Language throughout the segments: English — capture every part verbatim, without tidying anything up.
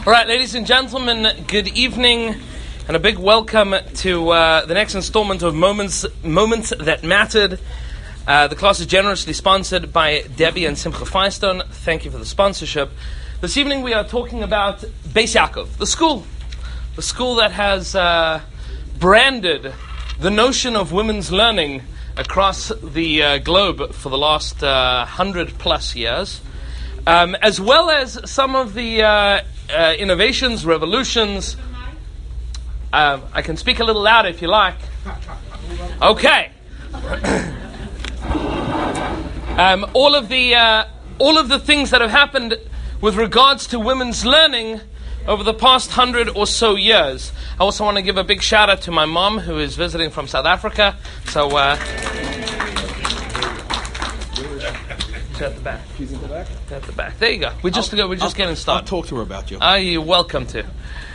All right, ladies and gentlemen, good evening, and a big welcome to uh, the next installment of Moments Moments That Mattered. Uh, the class is generously sponsored by Debbie and Simcha Firestone. Thank you for the sponsorship. This evening we are talking about Beis Yaakov, the school, the school that has uh, branded the notion of women's learning across the uh, globe for the last uh, hundred plus years, um, as well as some of the uh, uh, innovations, revolutions. Uh, I can speak a little louder if you like. Okay. um, all of the uh, all of the things that have happened with regards to women's learning over the past hundred or so years. I also want to give a big shout out to my mom, who is visiting from South Africa. So, uh, she's at the back. She's in the back. At the back. There you go. We're just I'll, we're just I'll, getting started. I'll talk to her about you. Are you welcome to?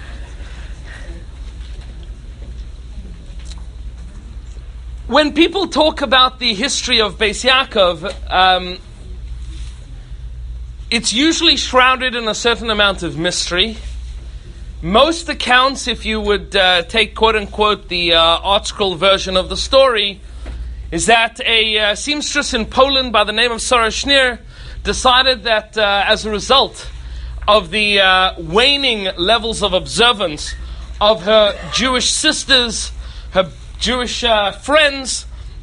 When people talk about the history of Beis Yaakov, um, it's usually shrouded in a certain amount of mystery. Most accounts, if you would uh, take quote-unquote the uh, art scroll version of the story, is that a uh, seamstress in Poland by the name of Sarah Schneer decided that uh, as a result of the uh, waning levels of observance of her Jewish sisters, her Jewish uh, friends,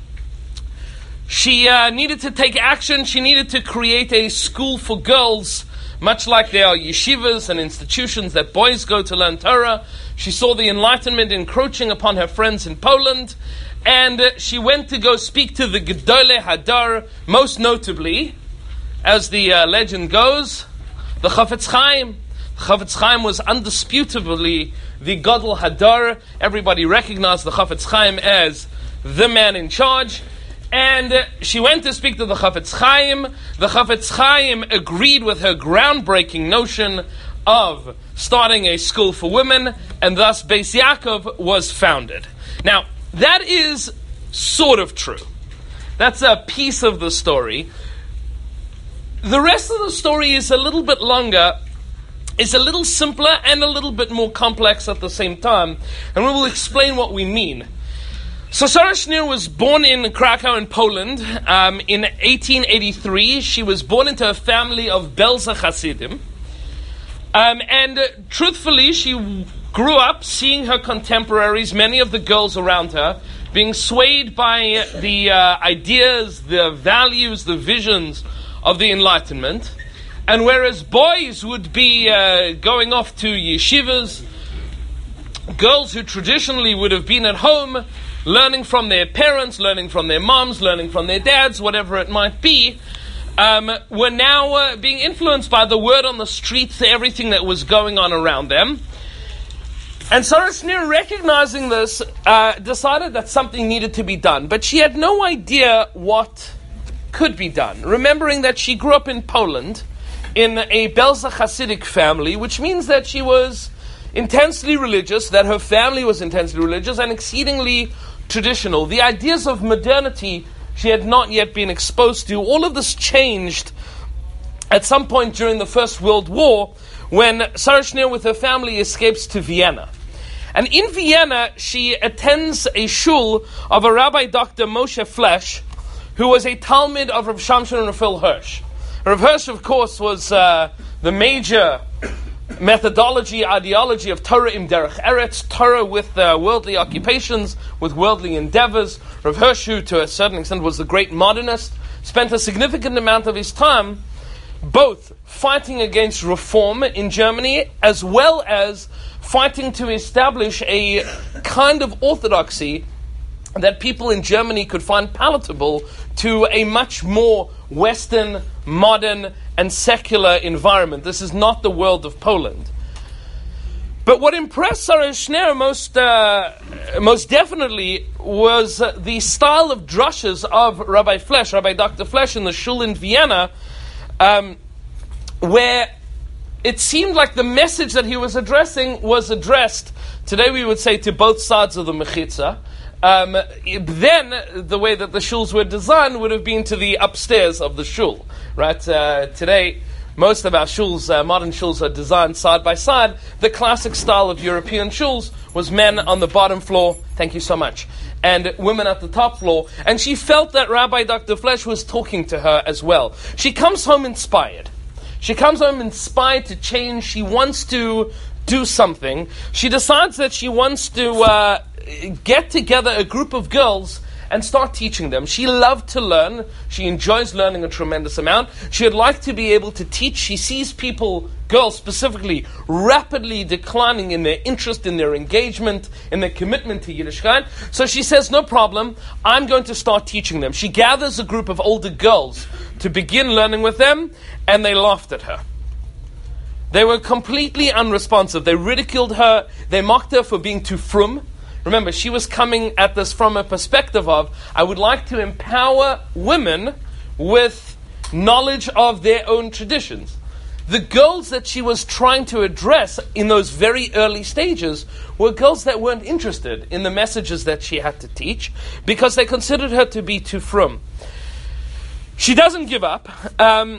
she uh, needed to take action. She needed to create a school for girls, much like there are yeshivas and institutions that boys go to learn Torah. She saw the Enlightenment encroaching upon her friends in Poland, and uh, she went to go speak to the Gedolei Hadar, most notably, as the uh, legend goes, the Chafetz Chaim. Chafetz Chaim was undisputably the Gadol Hadar. Everybody recognized the Chafetz Chaim as the man in charge. And uh, she went to speak to the Chafetz Chaim. The Chafetz Chaim agreed with her groundbreaking notion of starting a school for women, and thus Beis Yaakov was founded. Now, that is sort of true. That's a piece of the story. The rest of the story is a little bit longer, is a little simpler and a little bit more complex at the same time, and we will explain what we mean. So Sarah Schneer was born in Krakow in Poland um, in eighteen eighty-three. She was born into a family of Belzer Hasidim. Um, and uh, truthfully, she w- grew up seeing her contemporaries, many of the girls around her, being swayed by the uh, ideas, the values, the visions of the Enlightenment. And whereas boys would be uh, going off to yeshivas, girls who traditionally would have been at home, learning from their parents, learning from their moms, learning from their dads, whatever it might be, um, were now uh, being influenced by the word on the streets, everything that was going on around them. And Sarah Schneer, recognizing this, uh, decided that something needed to be done. But she had no idea what could be done. Remembering that she grew up in Poland, in a Belzer Hasidic family, which means that she was intensely religious, that her family was intensely religious and exceedingly traditional. The ideas of modernity she had not yet been exposed to. All of this changed at some point during the First World War, when Sarah Schneer with her family escapes to Vienna. And in Vienna, she attends a shul of a Rabbi Doctor Moshe Flesch, who was a Talmud of Rav Shamshon and Raphael Hirsch. Rav Hirsch, of course, was uh, the major methodology, ideology of Torah im derech eretz, Torah with uh, worldly occupations, with worldly endeavors. Rav Hirsch, who to a certain extent was the great modernist, spent a significant amount of his time both fighting against reform in Germany as well as fighting to establish a kind of orthodoxy that people in Germany could find palatable to a much more Western, modern, and secular environment. This is not the world of Poland. But what impressed Sarah Schneer most, uh, most definitely was uh, the style of drushes of Rabbi Flesch, Rabbi Doctor Flesch, in the shul in Vienna, um, where it seemed like the message that he was addressing was addressed, today we would say, to both sides of the mechitza. Um, then, the way that the shuls were designed would have been to the upstairs of the shul, right? Uh, today, most of our shuls, uh, modern shuls, are designed side by side. The classic style of European shuls was men on the bottom floor, thank you so much, and women at the top floor. And she felt that Rabbi Doctor Flesch was talking to her as well. She comes home inspired. She comes home inspired to change. She wants to do something. She decides that she wants to uh, get together a group of girls and start teaching them. She loved to learn. She enjoys learning a tremendous amount. She would like to be able to teach. She sees people, girls specifically, rapidly declining in their interest, in their engagement, in their commitment to Yiddishkeit. So she says, no problem, I'm going to start teaching them. She gathers a group of older girls to begin learning with them, and they laughed at her. They were completely unresponsive. They ridiculed her. They mocked her for being too frum. Remember, she was coming at this from a perspective of, I would like to empower women with knowledge of their own traditions. The girls that she was trying to address in those very early stages were girls that weren't interested in the messages that she had to teach because they considered her to be too frum. She doesn't give up. Um,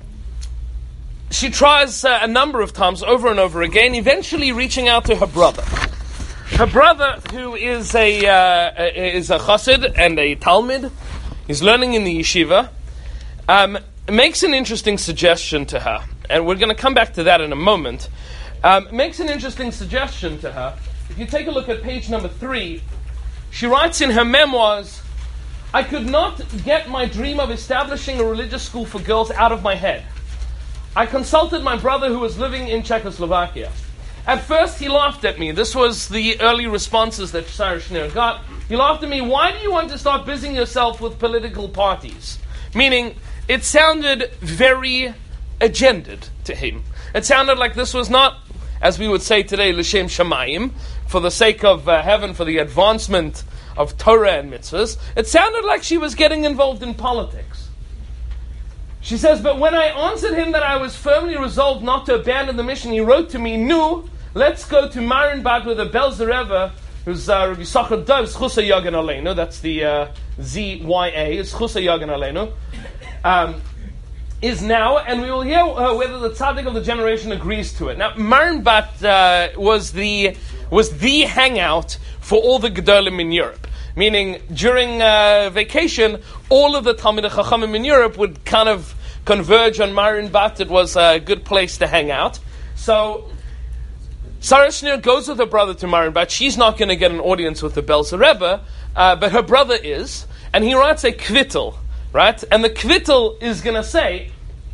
she tries uh, a number of times over and over again, eventually reaching out to her brother. Her brother, who is a uh, is a chassid and a talmid, he's learning in the yeshiva, um, makes an interesting suggestion to her, and we're going to come back to that in a moment. Um, makes an interesting suggestion to her. If you take a look at page number three, she writes in her memoirs, I could not get my dream of establishing a religious school for girls out of my head. I consulted my brother who was living in Czechoslovakia. At first, he laughed at me. This was the early responses that Sarah Schneer got. He laughed at me. Why do you want to start busying yourself with political parties? Meaning, it sounded very agendaed to him. It sounded like this was not, as we would say today, l'shem shamayim, for the sake of uh, heaven, for the advancement of Torah and mitzvahs. It sounded like she was getting involved in politics. She says, but when I answered him that I was firmly resolved not to abandon the mission, he wrote to me, Nu, let's go to Marienbad with a Belzer Rebbe, who's uh, Rabbi Yisachar Dov, Schusa Yagan Aleinu, that's the uh, Z Y A, it's Schusa Yagan Aleinu, um, is now, and we will hear uh, whether the tzaddik of the generation agrees to it. Now, Marienbad uh, was the was the hangout for all the Gedolim in Europe. Meaning, during uh, vacation, all of the Talmidei Chachamim in Europe would kind of converge on Marienbad. It was a good place to hang out. So, Sarah Schneer goes with her brother to Marienbad. She's not going to get an audience with the Belzer Rebbe, uh, but her brother is. And he writes a kvittel, right? And the kvittel is going to say,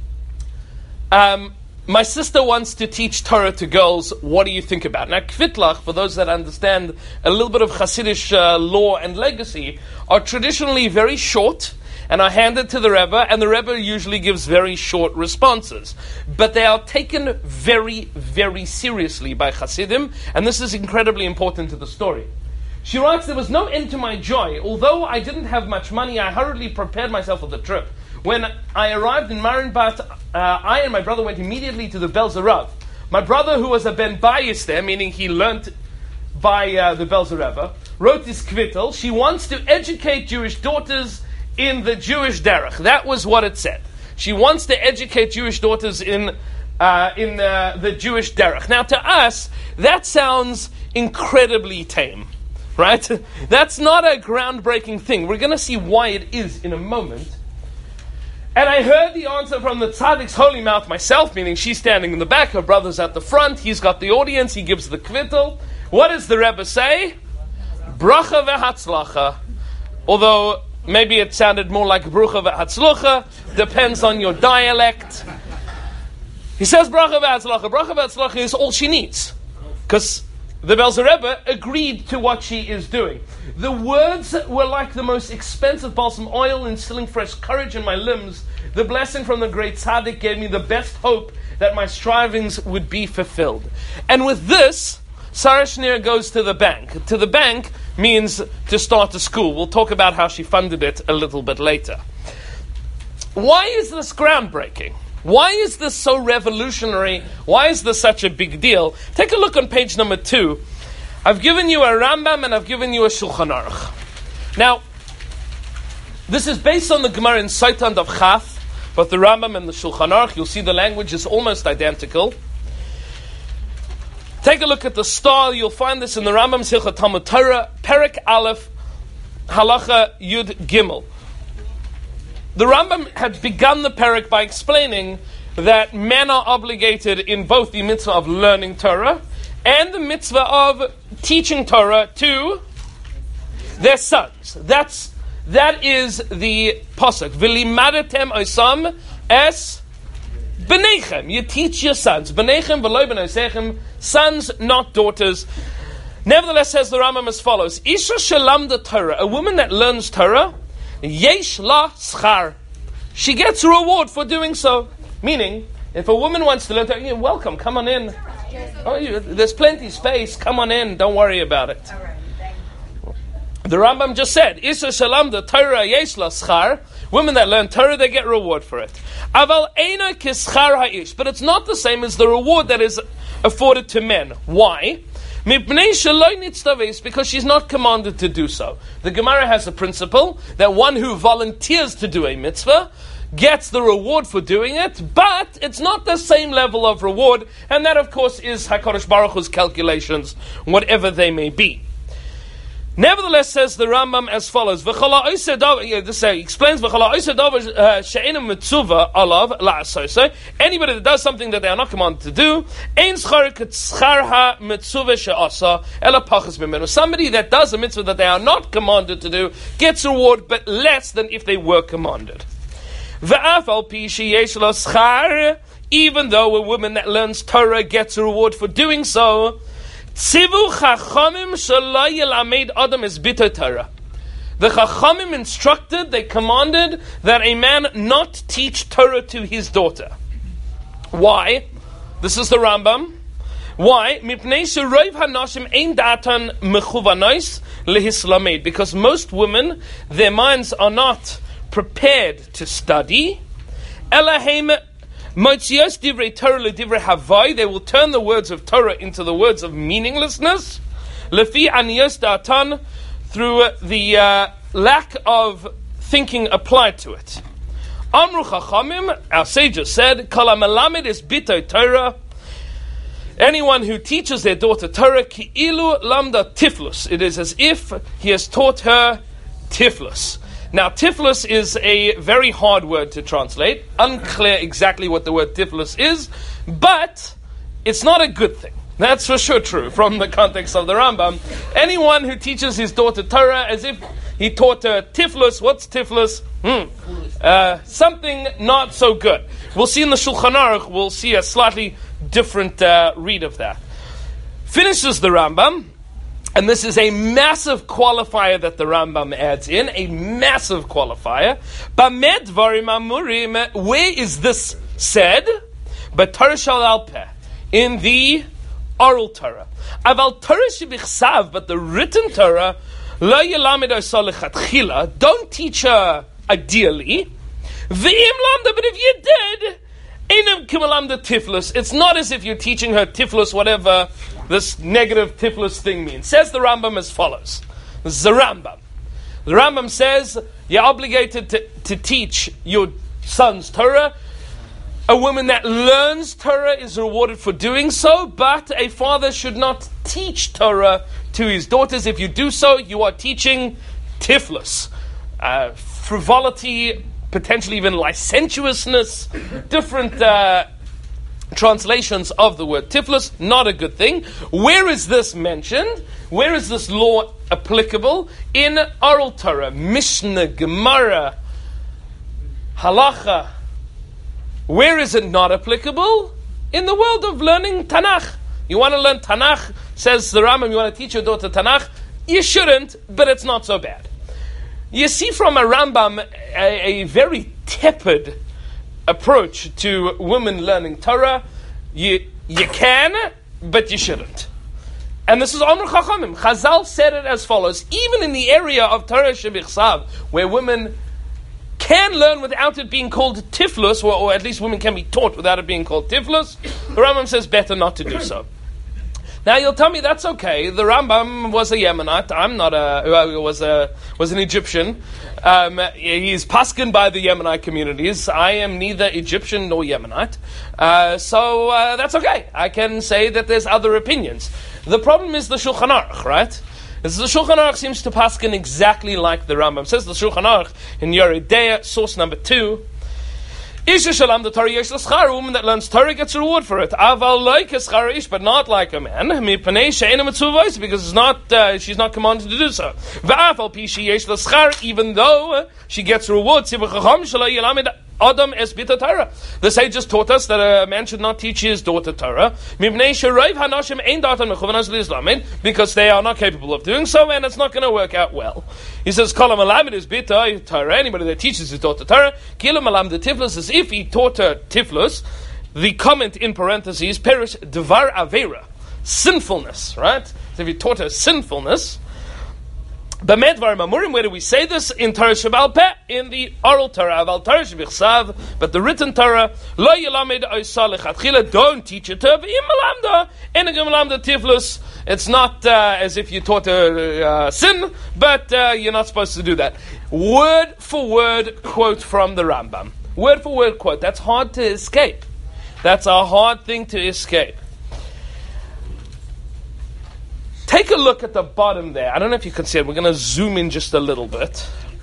um, my sister wants to teach Torah to girls. What do you think about it? Now, kvitlach, for those that understand a little bit of Hasidic uh, law and legacy, are traditionally very short and are handed to the Rebbe, and the Rebbe usually gives very short responses. But they are taken very, very seriously by Hasidim, and this is incredibly important to the story. She writes, there was no end to my joy. Although I didn't have much money, I hurriedly prepared myself for the trip. When I arrived in Marienbad, uh, I and my brother went immediately to the Belzer Rav. My brother, who was a Ben Bayis there, meaning he learnt by uh, the Belzer Rebbe, wrote this kvittel. She wants to educate Jewish daughters in the Jewish derech. That was what it said. She wants to educate Jewish daughters in uh, in uh, the Jewish derech. Now, to us, that sounds incredibly tame, right? That's not a groundbreaking thing. We're going to see why it is in a moment. And I heard the answer from the tzaddik's holy mouth myself, meaning she's standing in the back, her brother's at the front, he's got the audience, he gives the kvittel. What does the Rebbe say? Bracha ve'hatzlacha. Although, maybe it sounded more like brucha ve'hatzlacha, depends on your dialect. He says bracha ve'hatzlacha. Bracha ve'hatzlacha is all she needs. Because the Belzer Rebbe agreed to what she is doing. The words were like the most expensive balsam oil, instilling fresh courage in my limbs. The blessing from the great tzaddik gave me the best hope that my strivings would be fulfilled. And with this, Sarah Schneer goes to the bank. To the bank means to start a school. We'll talk about how she funded it a little bit later. Why is this groundbreaking? Why is this so revolutionary? Why is this such a big deal? Take a look on page number two. I've given you a Rambam and I've given you a Shulchan Aruch. Now, this is based on the Gemara in Sotah Daf Chaf, But the Rambam and the Shulchan Aruch, you'll see the language is almost identical. Take a look at the star. You'll find this in the Rambam Hilchot Talmud Torah, Perek Aleph, Halacha Yud Gimel. The Rambam had begun the Perek by explaining that men are obligated in both the mitzvah of learning Torah and the mitzvah of teaching Torah to their sons. That's that is the pasuk. V'limadetem osam es b'neichem. You teach your sons. B'neichem v'lo b'nosechem. Sons, not daughters. Nevertheless, says the Rambam as follows: Isha shelamda Torah, a woman that learns Torah, yesh la schar. She gets a reward for doing so. Meaning, if a woman wants to learn Torah, you're welcome. Come on in. Oh, you, there's plenty of space. Come on in. Don't worry about it. The Rambam just said, Isha shelamda Torah yesh la schar. Women that learn Torah, they get reward for it. Aval eina kischar ha'ish. But it's not the same as the reward that is afforded to men. Why? Because she's not commanded to do so. The Gemara has a principle that one who volunteers to do a mitzvah gets the reward for doing it, but it's not the same level of reward, and that of course is HaKadosh Baruch Hu's calculations, whatever they may be. Nevertheless, says the Rambam as follows: V'chala oiseh davar. Yeah, this uh, explains v'chala oiseh davar she'ena mitzuvah alav la'asoseh. Anybody that does something that they are not commanded to do, ein schar k'tzchar ha mitzuvah she'asa ela pachas mimenu. Somebody that does a mitzvah that they are not commanded to do gets reward, but less than if they were commanded. V'af al pi sheyesh lo schar. Even though a woman that learns Torah gets a reward for doing so. Tzivu chachamim shelo yelamed adam es bito Torah. The chachamim instructed, they commanded that a man not teach Torah to his daughter. Why? This is the Rambam. Why? Mipnei sheroiv hanashim ein datan mechuvanos lehislamed. Because most women, their minds are not prepared to study. Elahem Motzios divrei Torah ledivrei havai. They will turn the words of Torah into the words of meaninglessness. Lefi aniyos da'atan, through the uh, lack of thinking applied to it. Amru chachamim, our sages said, kol hamelamed es bito Torah. Anyone who teaches their daughter Torah, ki'ilu lamda tiflus. It is as if he has taught her tiflus. Now, tiflus is a very hard word to translate. Unclear exactly what the word tiflus is, but it's not a good thing. That's for sure true from the context of the Rambam. Anyone who teaches his daughter Torah as if he taught her tiflus, what's tiflus? Hmm. Uh, something not so good. We'll see in the Shulchan Aruch, we'll see a slightly different uh, read of that. Finishes the Rambam. And this is a massive qualifier that the Rambam adds in, a massive qualifier. Bamed varim amurim, where is this said? But Torah shal alpeh, in the oral Torah. Aval Torah shebichsav, but the written Torah, lo yelamed osa lechatchila, don't teach her ideally. V'im lamda, but if you did, einam kimalamda tiflus, it's not as if you're teaching her tiflus, whatever this negative tiflus thing means. Says the Rambam as follows. This is the Rambam. The Rambam says you're obligated to, to teach your sons Torah. A woman that learns Torah is rewarded for doing so, but a father should not teach Torah to his daughters. If you do so, you are teaching tiflus, uh, frivolity, potentially even licentiousness, different uh, translations of the word tiflus, not a good thing. Where is this mentioned? Where is this law applicable? In oral Torah, Mishnah, Gemara, Halacha. Where is it not applicable? In the world of learning Tanakh. You want to learn Tanakh, says the Rambam, you want to teach your daughter Tanakh? You shouldn't, but it's not so bad. You see from a Rambam a, a very tepid approach to women learning Torah. You you can, but you shouldn't. And this is Amr Chachamim. Chazal said it as follows: even in the area of Torah shebichsav, where women can learn without it being called tiflus, or, or at least women can be taught without it being called tiflus, the Rambam says better not to do so. Now you'll tell me that's okay. The Rambam was a Yemenite. I'm not a uh, was a was an Egyptian. Um, he's paskin by the Yemenite communities. I am neither Egyptian nor Yemenite, uh, so uh, that's okay. I can say that there's other opinions. The problem is the Shulchan Aruch, right? This the Shulchan Aruch seems to paskin exactly like the Rambam. It says the Shulchan Aruch in Yoreh Deah, source number two. Isha shalam the Torah yesh l'schar, a woman that learns Torah gets a reward for it. Aval like a schar ish, but not like a man. Mipnei she'ena mitzvah, because it's not, uh, she's not commanded to do so. Va'afal pi she yesh l'schar, even though she gets a reward. Tzivachacham shalai yelamed Adam es bita Torah. The sages taught us that a man should not teach his daughter Torah. Mipnei she'roiv hanashim ein datan mechuvanas li'izlamin, because they are not capable of doing so, and it's not going to work out well. He says, Kol ha'melamed es bita Torah, anybody that teaches his daughter Torah, Kilo malam de tiflus, as if he taught her tiflus. The comment in parentheses, perish devar avera, sinfulness, right? So if he taught her sinfulness, B'med dvarim amurim, where do we say this? In Torah Shebal Peh, in the oral Torah, Aval Torah Shebichsav, but the written Torah, Lo yelamed oisa lechatchila, don't teach it to her, v'im malamda, enegim malamda tiflus. It's not uh, as if you taught her uh, sin, but uh, you're not supposed to do that. Word for word quote from the Rambam. Word for word quote. That's hard to escape. That's a hard thing to escape. Take a look at the bottom there. I don't know if you can see it. We're going to zoom in just a little bit.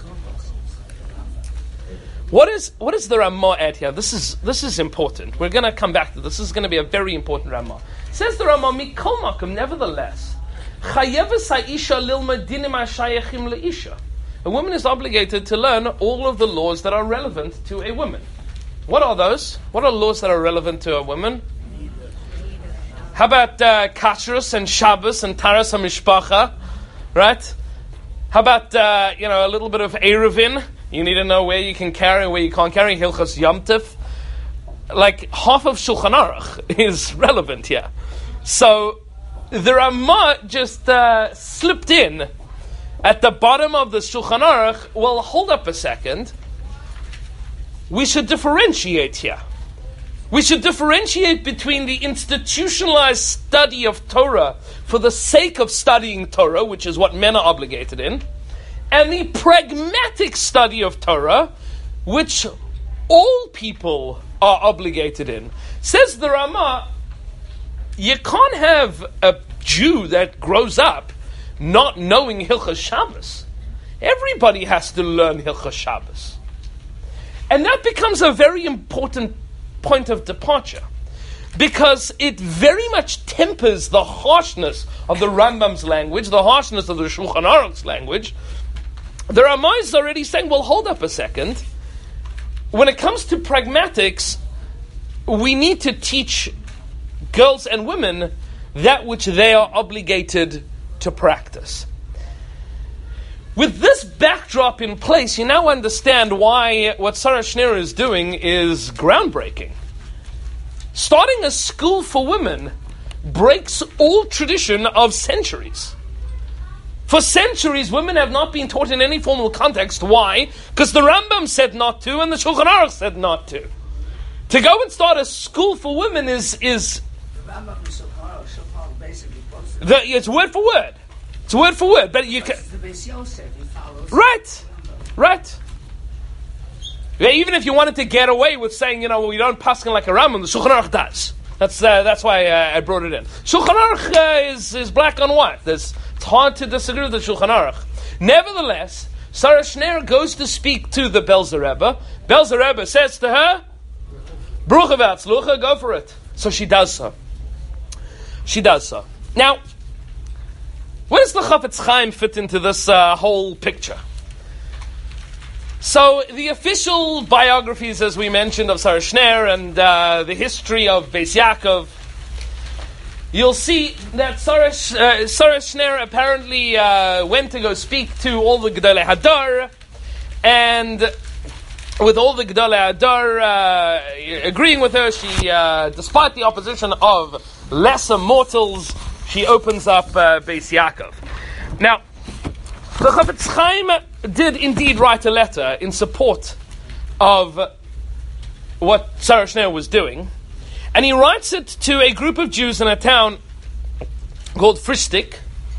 What is what is the Ramah at here? This is this is important. We're going to come back to this. This is going to be a very important Ramah. Says the Ramah, Mikol Makom, nevertheless, Chayevas ha'isha lilma dinim ha'shayachim le'isha. A woman is obligated to learn all of the laws that are relevant to a woman. What are those? What are laws that are relevant to a woman? How about uh, Kashrus and Shabbos and Taras HaMishpacha, right? How about, uh, you know, a little bit of Eruvin? You need to know where you can carry and where you can't carry. Hilchos Yom Tov. Like, half of Shulchan Aruch is relevant here. So, the Ramah just uh, slipped in at the bottom of the Shulchan Aruch. Well, hold up a second. We should differentiate here. We should differentiate between the institutionalized study of Torah for the sake of studying Torah, which is what men are obligated in, and the pragmatic study of Torah, which all people are obligated in. Says the Ramah, you can't have a Jew that grows up not knowing Hilchos Shabbos. Everybody has to learn Hilchos Shabbos. And that becomes a very important point of departure, because it very much tempers the harshness of the Rambam's language, the harshness of the Shulchan Aruch's language. The Ramah is already saying, well, hold up a second. When it comes to pragmatics, we need to teach girls and women that which they are obligated to practice. With this backdrop in place, you now understand why what Sarah Schneer is doing is groundbreaking. Starting a school for women breaks all tradition of centuries. For centuries, women have not been taught in any formal context. Why? Because the Rambam said not to, and the Shulchan Aruch said not to. To go and start a school for women is... is the Rambam and Shulchan Aruch basically posted. The, it's word for word. It's word for word, but you can... The Beis Yosef, he follows. Right, right. Yeah, even if you wanted to get away with saying, you know, well, we don't paskin like a Rambam, the Shulchan Aruch does. That's uh, that's why uh, I brought it in. Shulchan Aruch uh, is, is black on white. There's, it's hard to disagree with the Shulchan Aruch. Nevertheless, Sarah Schneer goes to speak to the Belzer Rebbe. Belzer Rebbe says to her, Brucha v'atzlucha, go for it. So she does so. She does so. Now, where does the Chafetz Chaim fit into this uh, whole picture? So, the official biographies, as we mentioned, of Sarah Schneer and uh, the history of Beis Yaakov, you'll see that Sarah, uh, Sarah Schneer apparently uh, went to go speak to all the Gedolei Hadar, and with all the Gedolei Hadar uh, agreeing with her, she, uh, despite the opposition of lesser mortals, she opens up uh, Beis Yaakov. Now, the Chafetz Chaim did indeed write a letter in support of what Sarah Schneer was doing, and he writes it to a group of Jews in a town called Fristik.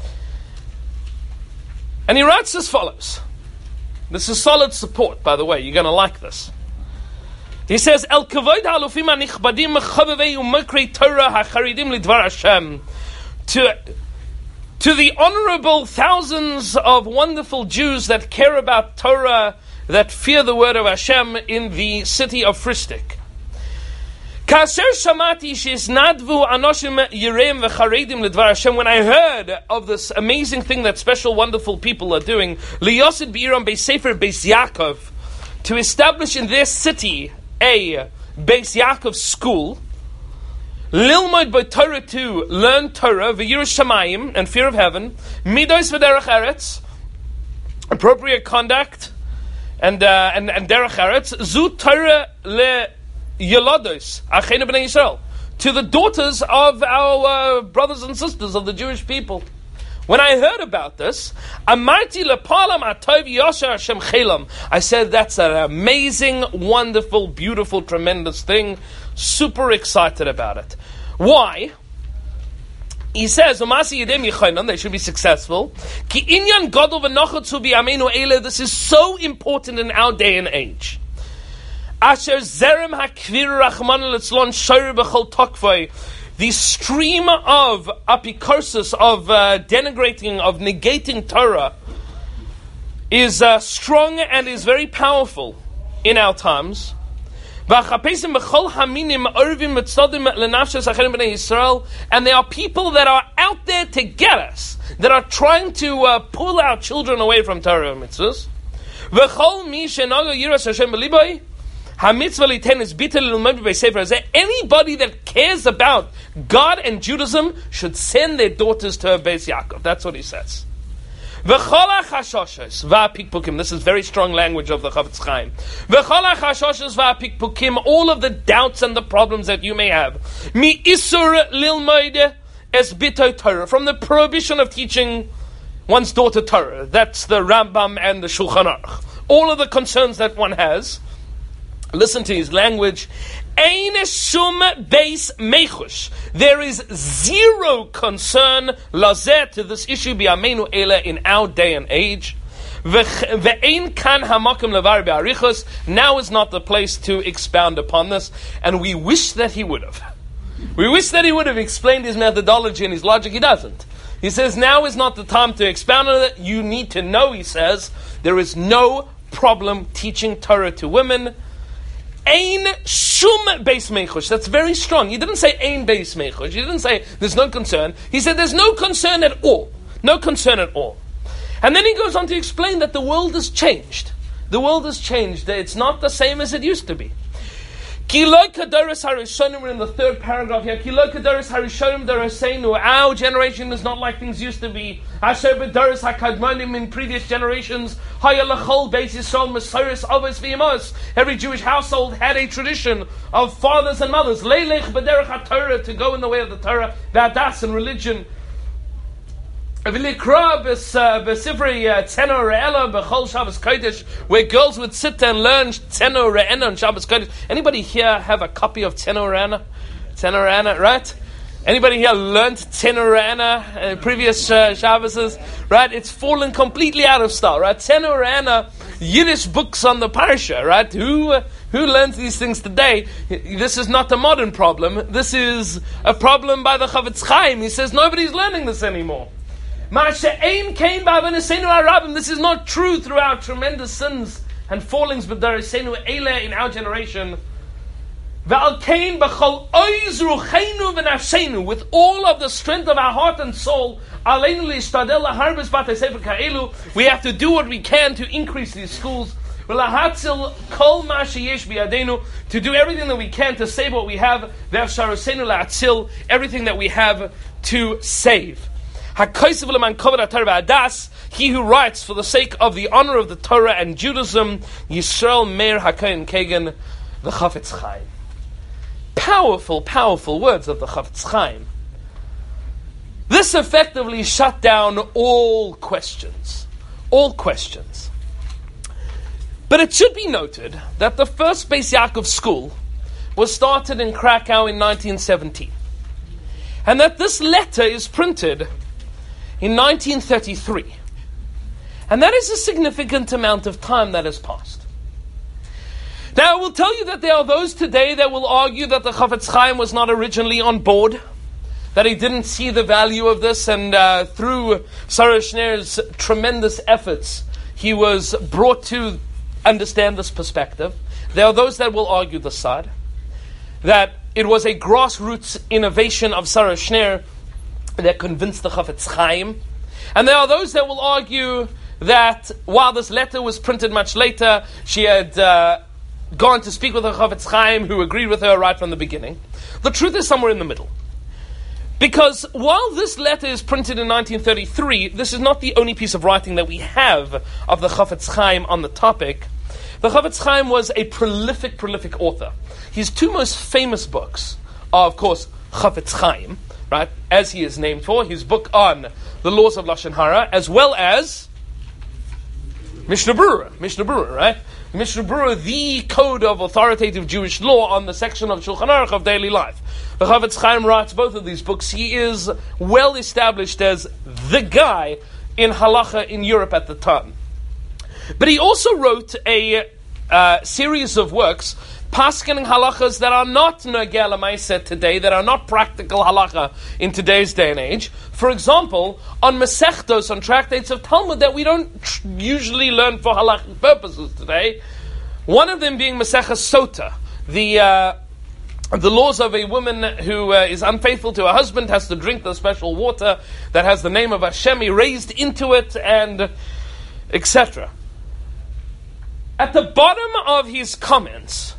And he writes as follows. This is solid support, by the way. You're going to like this. He says, El kavod halufim anichbadim chavavei u'mokrei Torah hacharidim lidvar Hashem. To, to the honorable thousands of wonderful Jews that care about Torah, that fear the word of Hashem in the city of Fristik. Kaser shamati shisnadvu anoshim yireim v'charedim lidvar Hashem. When I heard of this amazing thing that special, wonderful people are doing, liyosid b'iram beis sefer beis Yaakov, to establish in their city a Beis Yaakov school, lilmod by Torah, to learn Torah, v'yiras shamayim, and fear of heaven, midos v'derech eretz, appropriate conduct, and uh, and and derech eretz, zu Torah le yelados achenu b'nei Yisrael, to the daughters of our uh, brothers and sisters of the Jewish people. When I heard about this, Amarti lepalam atov yasher Hashem chelam. I said, that's an amazing, wonderful, beautiful, tremendous thing. Super excited about it. Why? He says, Umasi yedem yichaynon, they should be successful. Ki inyan gadol v'nochatzu b'yameinu eile. This is so important in our day and age. Asher zerem hakvir rachman letzlon shor b'chol tokvoi. The stream of apikorsis, of uh, denigrating, of negating Torah, is uh, strong and is very powerful in our times. And there are people that are out there to get us, that are trying to uh, pull our children away from Torah and mitzvahs. Anybody that cares about God and Judaism should send their daughters to Beis Yaakov. That's what he says. This is very strong language of the Chafetz Chaim. All of the doubts and the problems that you may have. From the prohibition of teaching one's daughter Torah. That's the Rambam and the Shulchan Aruch. All of the concerns that one has. Listen to his language. Ein shum beis mechush. There is zero concern lazeh to this issue bi'ameinu ele in our day and age. Ve'ein kan hamakim levar be'arichos. Now is not the place to expound upon this, and we wish that he would have. We wish that he would have explained his methodology and his logic. He doesn't. He says now is not the time to expound on it. You need to know, he says, there is no problem teaching Torah to women. Ein shum beis mechush. That's very strong. He didn't say ein beis mechush. He didn't say there's no concern. He said there's no concern at all. No concern at all. And then he goes on to explain that the world has changed. The world has changed. It's not the same as it used to be. We're in the third paragraph here. Our generation is not like things used to be. In previous generations, every Jewish household had a tradition of fathers and mothers to go in the way of the Torah, v'adas, and religion. Where girls would sit and learn Tzeno Re'ena on Shabbos Kodesh. Anybody here have a copy of Tzeno Re'ena? Tzeno Re'ena, right? Anybody here learned Tzeno Re'ena uh, previous uh, Shabboses? Right? It's fallen completely out of style, right? Tzeno Re'ena, Yiddish books on the Parsha, right? Who uh, who learns these things today? This is not a modern problem. This is a problem by the Chafetz Chaim. He says nobody's learning this anymore. This is not true through our tremendous sins and fallings in our generation. With all of the strength of our heart and soul, we have to do what we can to increase these schools. To do everything that we can to save what we have, everything that we have to save. He who writes for the sake of the honor of the Torah and Judaism, Yisrael Meir HaKohen Kagan, the Chafetz Chaim. Powerful, powerful words of the Chafetz Chaim. This effectively shut down all questions. All questions. But it should be noted that the first Beis Yaakov school was started in Krakow in nineteen seventeen. And that this letter is printed in nineteen thirty-three. And that is a significant amount of time that has passed. Now, I will tell you that there are those today that will argue that the Chafetz Chaim was not originally on board, that he didn't see the value of this, and uh, through Sarah Schneer's tremendous efforts, he was brought to understand this perspective. There are those that will argue the side, that it was a grassroots innovation of Sarah Schneer that convinced the Chafetz Chaim. And there are those that will argue that while this letter was printed much later, she had uh, gone to speak with the Chafetz Chaim, who agreed with her right from the beginning. The truth is somewhere in the middle. Because while this letter is printed in nineteen thirty-three, this is not the only piece of writing that we have of the Chafetz Chaim on the topic. The Chafetz Chaim was a prolific, prolific author. His two most famous books are, of course, Chafetz Chaim, right, as he is named for, his book on the laws of Lashon Hara, as well as Mishnah Berurah, Mishnah Berurah, right? Mishnah Berurah, the code of authoritative Jewish law on the section of Shulchan Aruch of daily life. The Chafetz Chaim writes both of these books. He is well established as the guy in halacha in Europe at the time. But he also wrote a uh, series of works, paskening halachas that are not nogea l'maaseh today, that are not practical halacha in today's day and age. For example, on Masechtos, on tractates of Talmud that we don't tr- usually learn for halachic purposes today. One of them being Maseches Sota, the uh, the laws of a woman who uh, is unfaithful to her husband has to drink the special water that has the name of Hashem raised into it, and et cetera. At the bottom of his comments,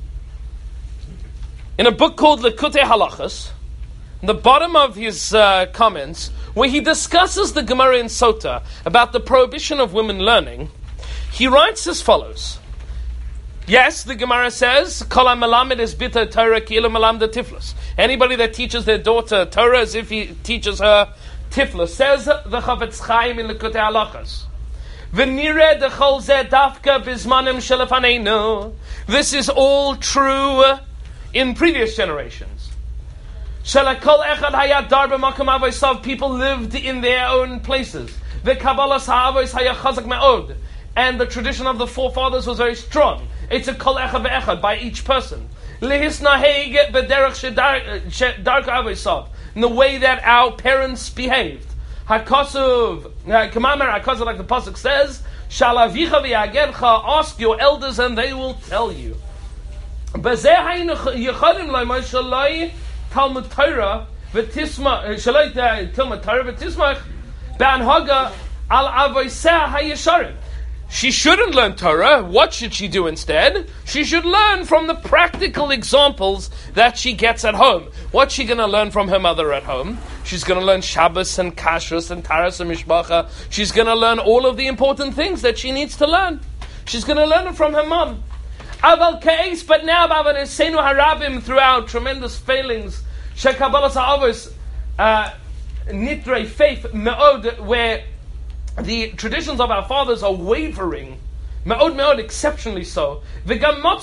in a book called Likutei Halachos, the bottom of his uh, comments, where he discusses the Gemara in Sota about the prohibition of women learning, he writes as follows. Yes, the Gemara says, Kol ha-melamed es bita Torah ki'ilu melamda tiflos. Anybody that teaches their daughter Torah as if he teaches her tiflos, says the Chafetz Chaim in Likutei Halachos. V'nireh dechol zeh dafka bizmanim shelefaneinu. This is all true in previous generations. Shalakol echad hayad dar b'makom avosav. People lived in their own places. V'kabbalas ha'avos haya chazak me'od. And the tradition of the forefathers was very strong. It's a kol echad ve'echad by each person. Lehisnaheg b'derech shedarka avosav. In the way that our parents behaved. Hakasuv, Kamamer Hakasuv, like the pasuk says, Shalavicha v'yagercha, ask your elders and they will tell you. B'zeh haynu yechalim lo'imay shalai Talmud Torah v'tisma shalai Talmud Torah v'tismach b'anhaga al avoiseh hayesharim. She shouldn't learn Torah. What should she do instead? She should learn from the practical examples that she gets at home. What's she going to learn from her mother at home? She's going to learn Shabbos and Kashrus and Taras and Mishpacha. She's going to learn all of the important things that she needs to learn. She's going to learn it from her mom. Aval Ka'es, but now Bavanesenu Harabim, through our tremendous failings, Shekabbalas Ha'avos, Nitrei faith, Me'od, where the traditions of our fathers are wavering, me'od me'od, exceptionally so. And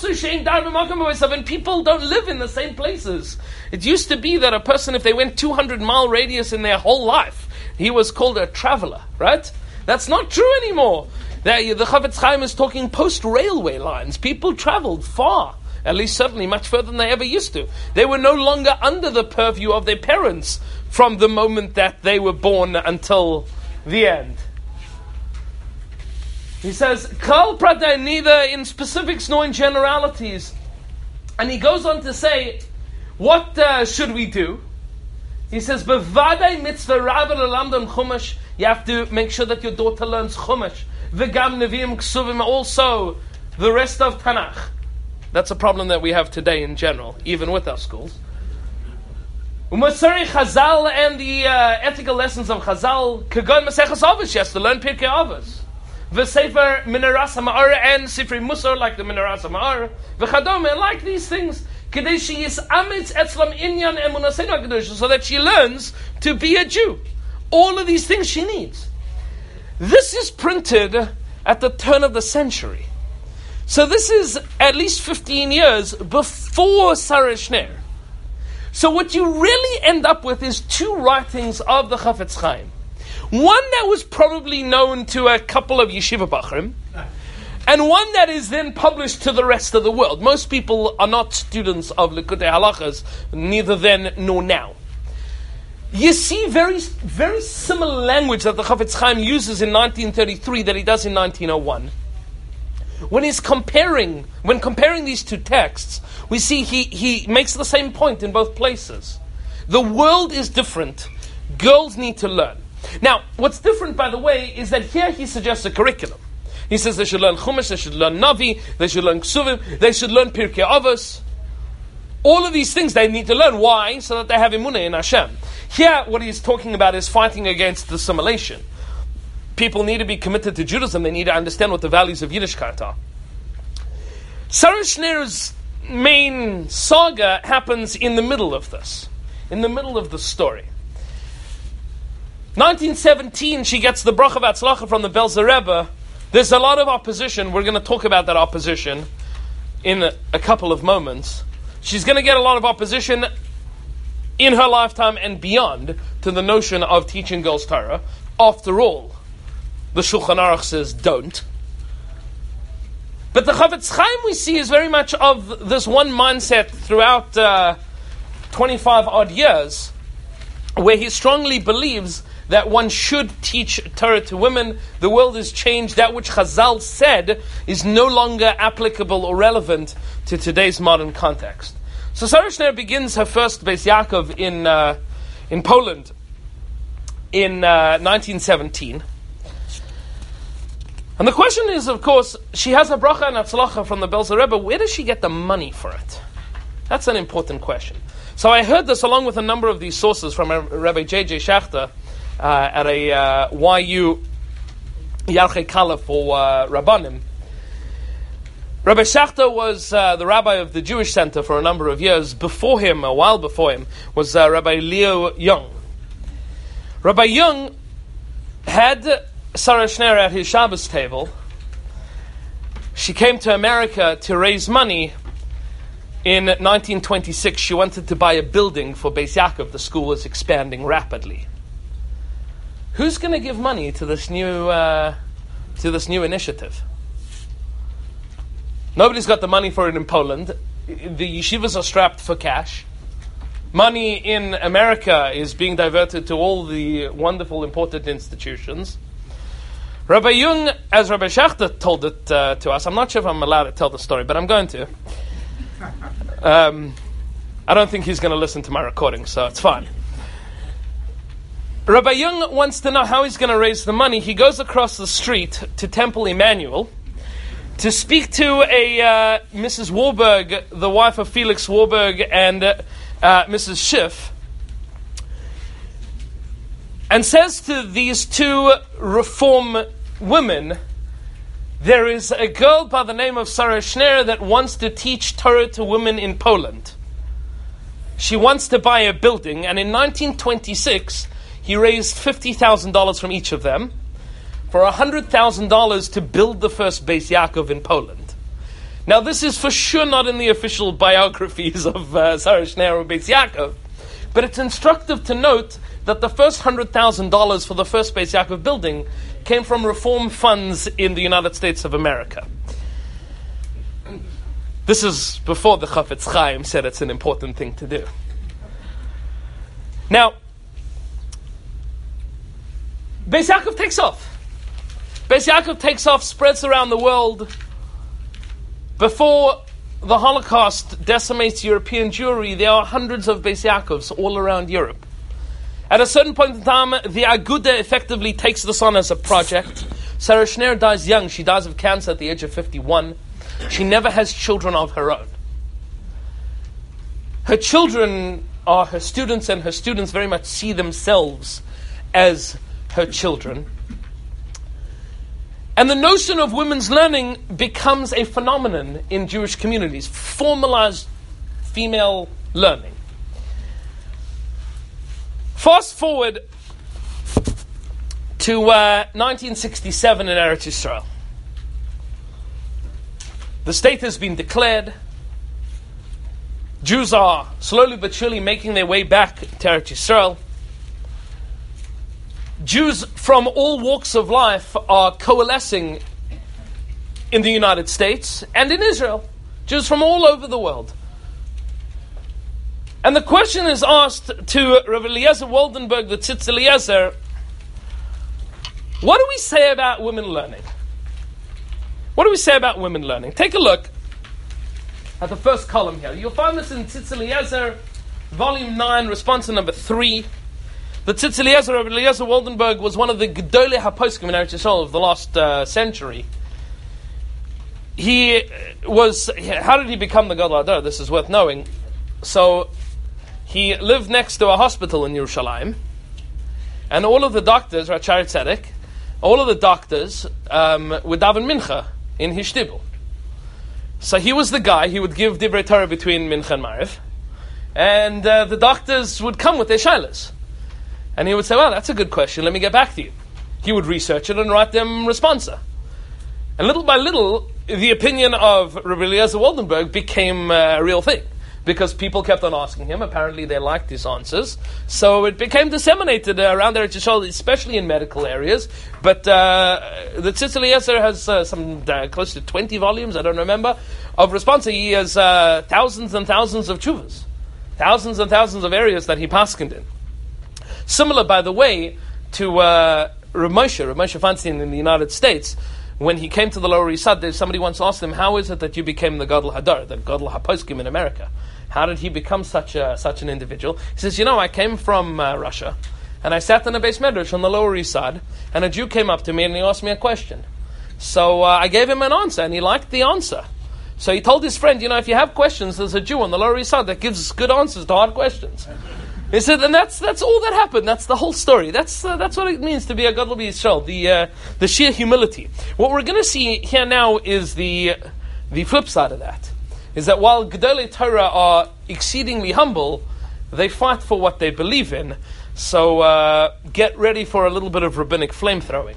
people don't live in the same places. It used to be that a person, if they went two hundred mile radius in their whole life, he was called a traveler, right? That's not true anymore. The, the Chafetz Chaim is talking post-railway lines. People traveled far, at least certainly much further than they ever used to. They were no longer under the purview of their parents from the moment that they were born until the end. He says, Kal Pratei, neither in specifics nor in generalities. And he goes on to say, what uh, should we do? He says, Bevadai mitzvah rabba lelamdon chumash. You have to make sure that your daughter learns chumash. V'gam neviim ksuvim, also the rest of Tanakh. That's a problem that we have today in general, even with our schools. Umasari Chazal, and the uh, ethical lessons of Chazal. Kagon Maseches Avos, she has to learn Pirkei Avos. V'sefer Minaras HaMa'or, and Sifrei Musar, like the Minaras HaMa'or. V'chadom, and like these things. Kedei sheyis amitz etzlam inyan emunasenu HaKadosh, so that she learns to be a Jew. All of these things she needs. This is printed at the turn of the century. So this is at least fifteen years before Sarah Schneer. So what you really end up with is two writings of the Chafetz Chaim. One that was probably known to a couple of yeshiva bachrim, and one that is then published to the rest of the world. Most people are not students of Likutei Halachas, neither then nor now. You see very, very similar language that the Chafetz Chaim uses in nineteen thirty-three that he does in nineteen oh one. When he's comparing, when comparing these two texts, we see he, he makes the same point in both places. The world is different. Girls need to learn. Now, what's different, by the way, is that here he suggests a curriculum. He says they should learn Chumash, they should learn Navi, they should learn Ksuvim, they should learn Pirkei Avos. All of these things they need to learn. Why? So that they have Emunah in Hashem. Here, what he's talking about is fighting against assimilation. People need to be committed to Judaism. They need to understand what the values of Yiddishkeit are. Sarah Schneer's main saga happens in the middle of this, in the middle of the story. nineteen seventeen, she gets the Bracha V'Atzlacha from the Belzer Rebbe. There's a lot of opposition. We're going to talk about that opposition in a, a couple of moments. She's going to get a lot of opposition in her lifetime and beyond to the notion of teaching girls Torah. After all, the Shulchan Aruch says don't. But the Chafetz Chaim we see is very much of this one mindset throughout uh, twenty-five odd years, where he strongly believes that one should teach Torah to women. The world has changed. That which Chazal said is no longer applicable or relevant to today's modern context. So Sarah Schneer begins her first Beis Yaakov in uh, in Poland in uh, nineteen seventeen. And the question is, of course, she has a bracha and atzlacha from the Belzer Rebbe. Where does she get the money for it? That's an important question. So I heard this along with a number of these sources from Rabbi J J Schachter uh, at a uh, Y U Yarchei Kala for uh, Rabbanim. Rabbi Schachter was uh, the rabbi of the Jewish Center for a number of years. Before him, a while before him, was uh, Rabbi Leo Young. Rabbi Young had Sarah Schneer at his Shabbos table. She came to America to raise money. In nineteen twenty-six, she wanted to buy a building for Beis Yaakov. The school is expanding rapidly. Who's going to give money to this new uh, to this new initiative? Nobody's got the money for it in Poland. The yeshivas are strapped for cash. Money in America is being diverted to all the wonderful, important institutions. Rabbi Young, as Rabbi Schachter told it uh, to us, I'm not sure if I'm allowed to tell the story, but I'm going to. Um, I don't think he's going to listen to my recording, so it's fine. Rabbi Young wants to know how he's going to raise the money. He goes across the street to Temple Emmanuel to speak to a uh, Missus Warburg, the wife of Felix Warburg, and uh, uh, Missus Schiff, and says to these two Reform women, there is a girl by the name of Sarah Schneer that wants to teach Torah to women in Poland. She wants to buy a building, and in nineteen twenty-six, he raised fifty thousand dollars from each of them for one hundred thousand dollars to build the first Beis Yaakov in Poland. Now, this is for sure not in the official biographies of uh, Sarah Schneer or Beis Yaakov, but it's instructive to note that the first one hundred thousand dollars for the first Beis Yaakov building came from reform funds in the United States of America. This is before the Chafetz Chaim said it's an important thing to do. Now, Beis Yaakov takes off. Beis Yaakov takes off, spreads around the world. Before the Holocaust decimates European Jewry, there are hundreds of Beis Yaakovs all around Europe. At a certain point in time, the Aguda effectively takes this on as a project. Sarah Schneer dies young. She dies of cancer at the age of fifty-one. She never has children of her own. Her children are her students, and her students very much see themselves as her children. And the notion of women's learning becomes a phenomenon in Jewish communities. Formalized female learning. Fast forward to uh, nineteen sixty-seven in Eretz Yisrael. The state has been declared. Jews are slowly but surely making their way back to Eretz Yisrael. Jews from all walks of life are coalescing in the United States and in Israel. Jews from all over the world. And the question is asked to Rav Eliezer Waldenberg, the Tzitz Eliezer, what do we say about women learning? What do we say about women learning? Take a look at the first column here. You'll find this in Tzitz Eliezer, volume nine, response number three. The Tzitz Eliezer, Rav Eliezer Waldenberg, was one of the Gedolei HaPoskim in Eretz Yisrael of the last uh, century. He was, how did he become the Gadol Hador? This is worth knowing. So, he lived next to a hospital in Yerushalayim, and all of the doctors, Rachar Tzedek, all of the doctors um, would daven mincha in his shtibel. So he was the guy, he would give divrei Torah between mincha and mariv, and uh, the doctors would come with their shaylas. And he would say, well, that's a good question, let me get back to you. He would research it and write them responsa. And little by little, the opinion of Rabbi Eliezer Waldenberg became uh, a real thing. Because people kept on asking him. Apparently they liked his answers. So it became disseminated uh, around Eretz Yisrael, especially in medical areas. But uh, the Tzitz Eliezer has uh, some uh, close to twenty volumes, I don't remember, of responsa. He has uh, thousands and thousands of tshuvas. Thousands and thousands of areas that he paskined in. Similar, by the way, to uh, Rav Moshe, Rav Moshe Feinstein in the United States. When he came to the Lower East Side, somebody once asked him, how is it that you became the Gadol Hador, the Gadol HaPoskim in America? How did he become such a, such an individual? He says, you know, I came from uh, Russia, and I sat in a beis medrash on the Lower East Side, and a Jew came up to me and he asked me a question. So uh, I gave him an answer, and he liked the answer. So he told his friend, you know, if you have questions, there's a Jew on the Lower East Side that gives good answers to hard questions. He said, and that's that's all that happened. That's the whole story. That's uh, that's what it means to be a Gadol B'Yisrael, the uh, the sheer humility. What we're going to see here now is the the flip side of that. Is that while Gedolei Torah are exceedingly humble, they fight for what they believe in. So uh, get ready for a little bit of rabbinic flame throwing.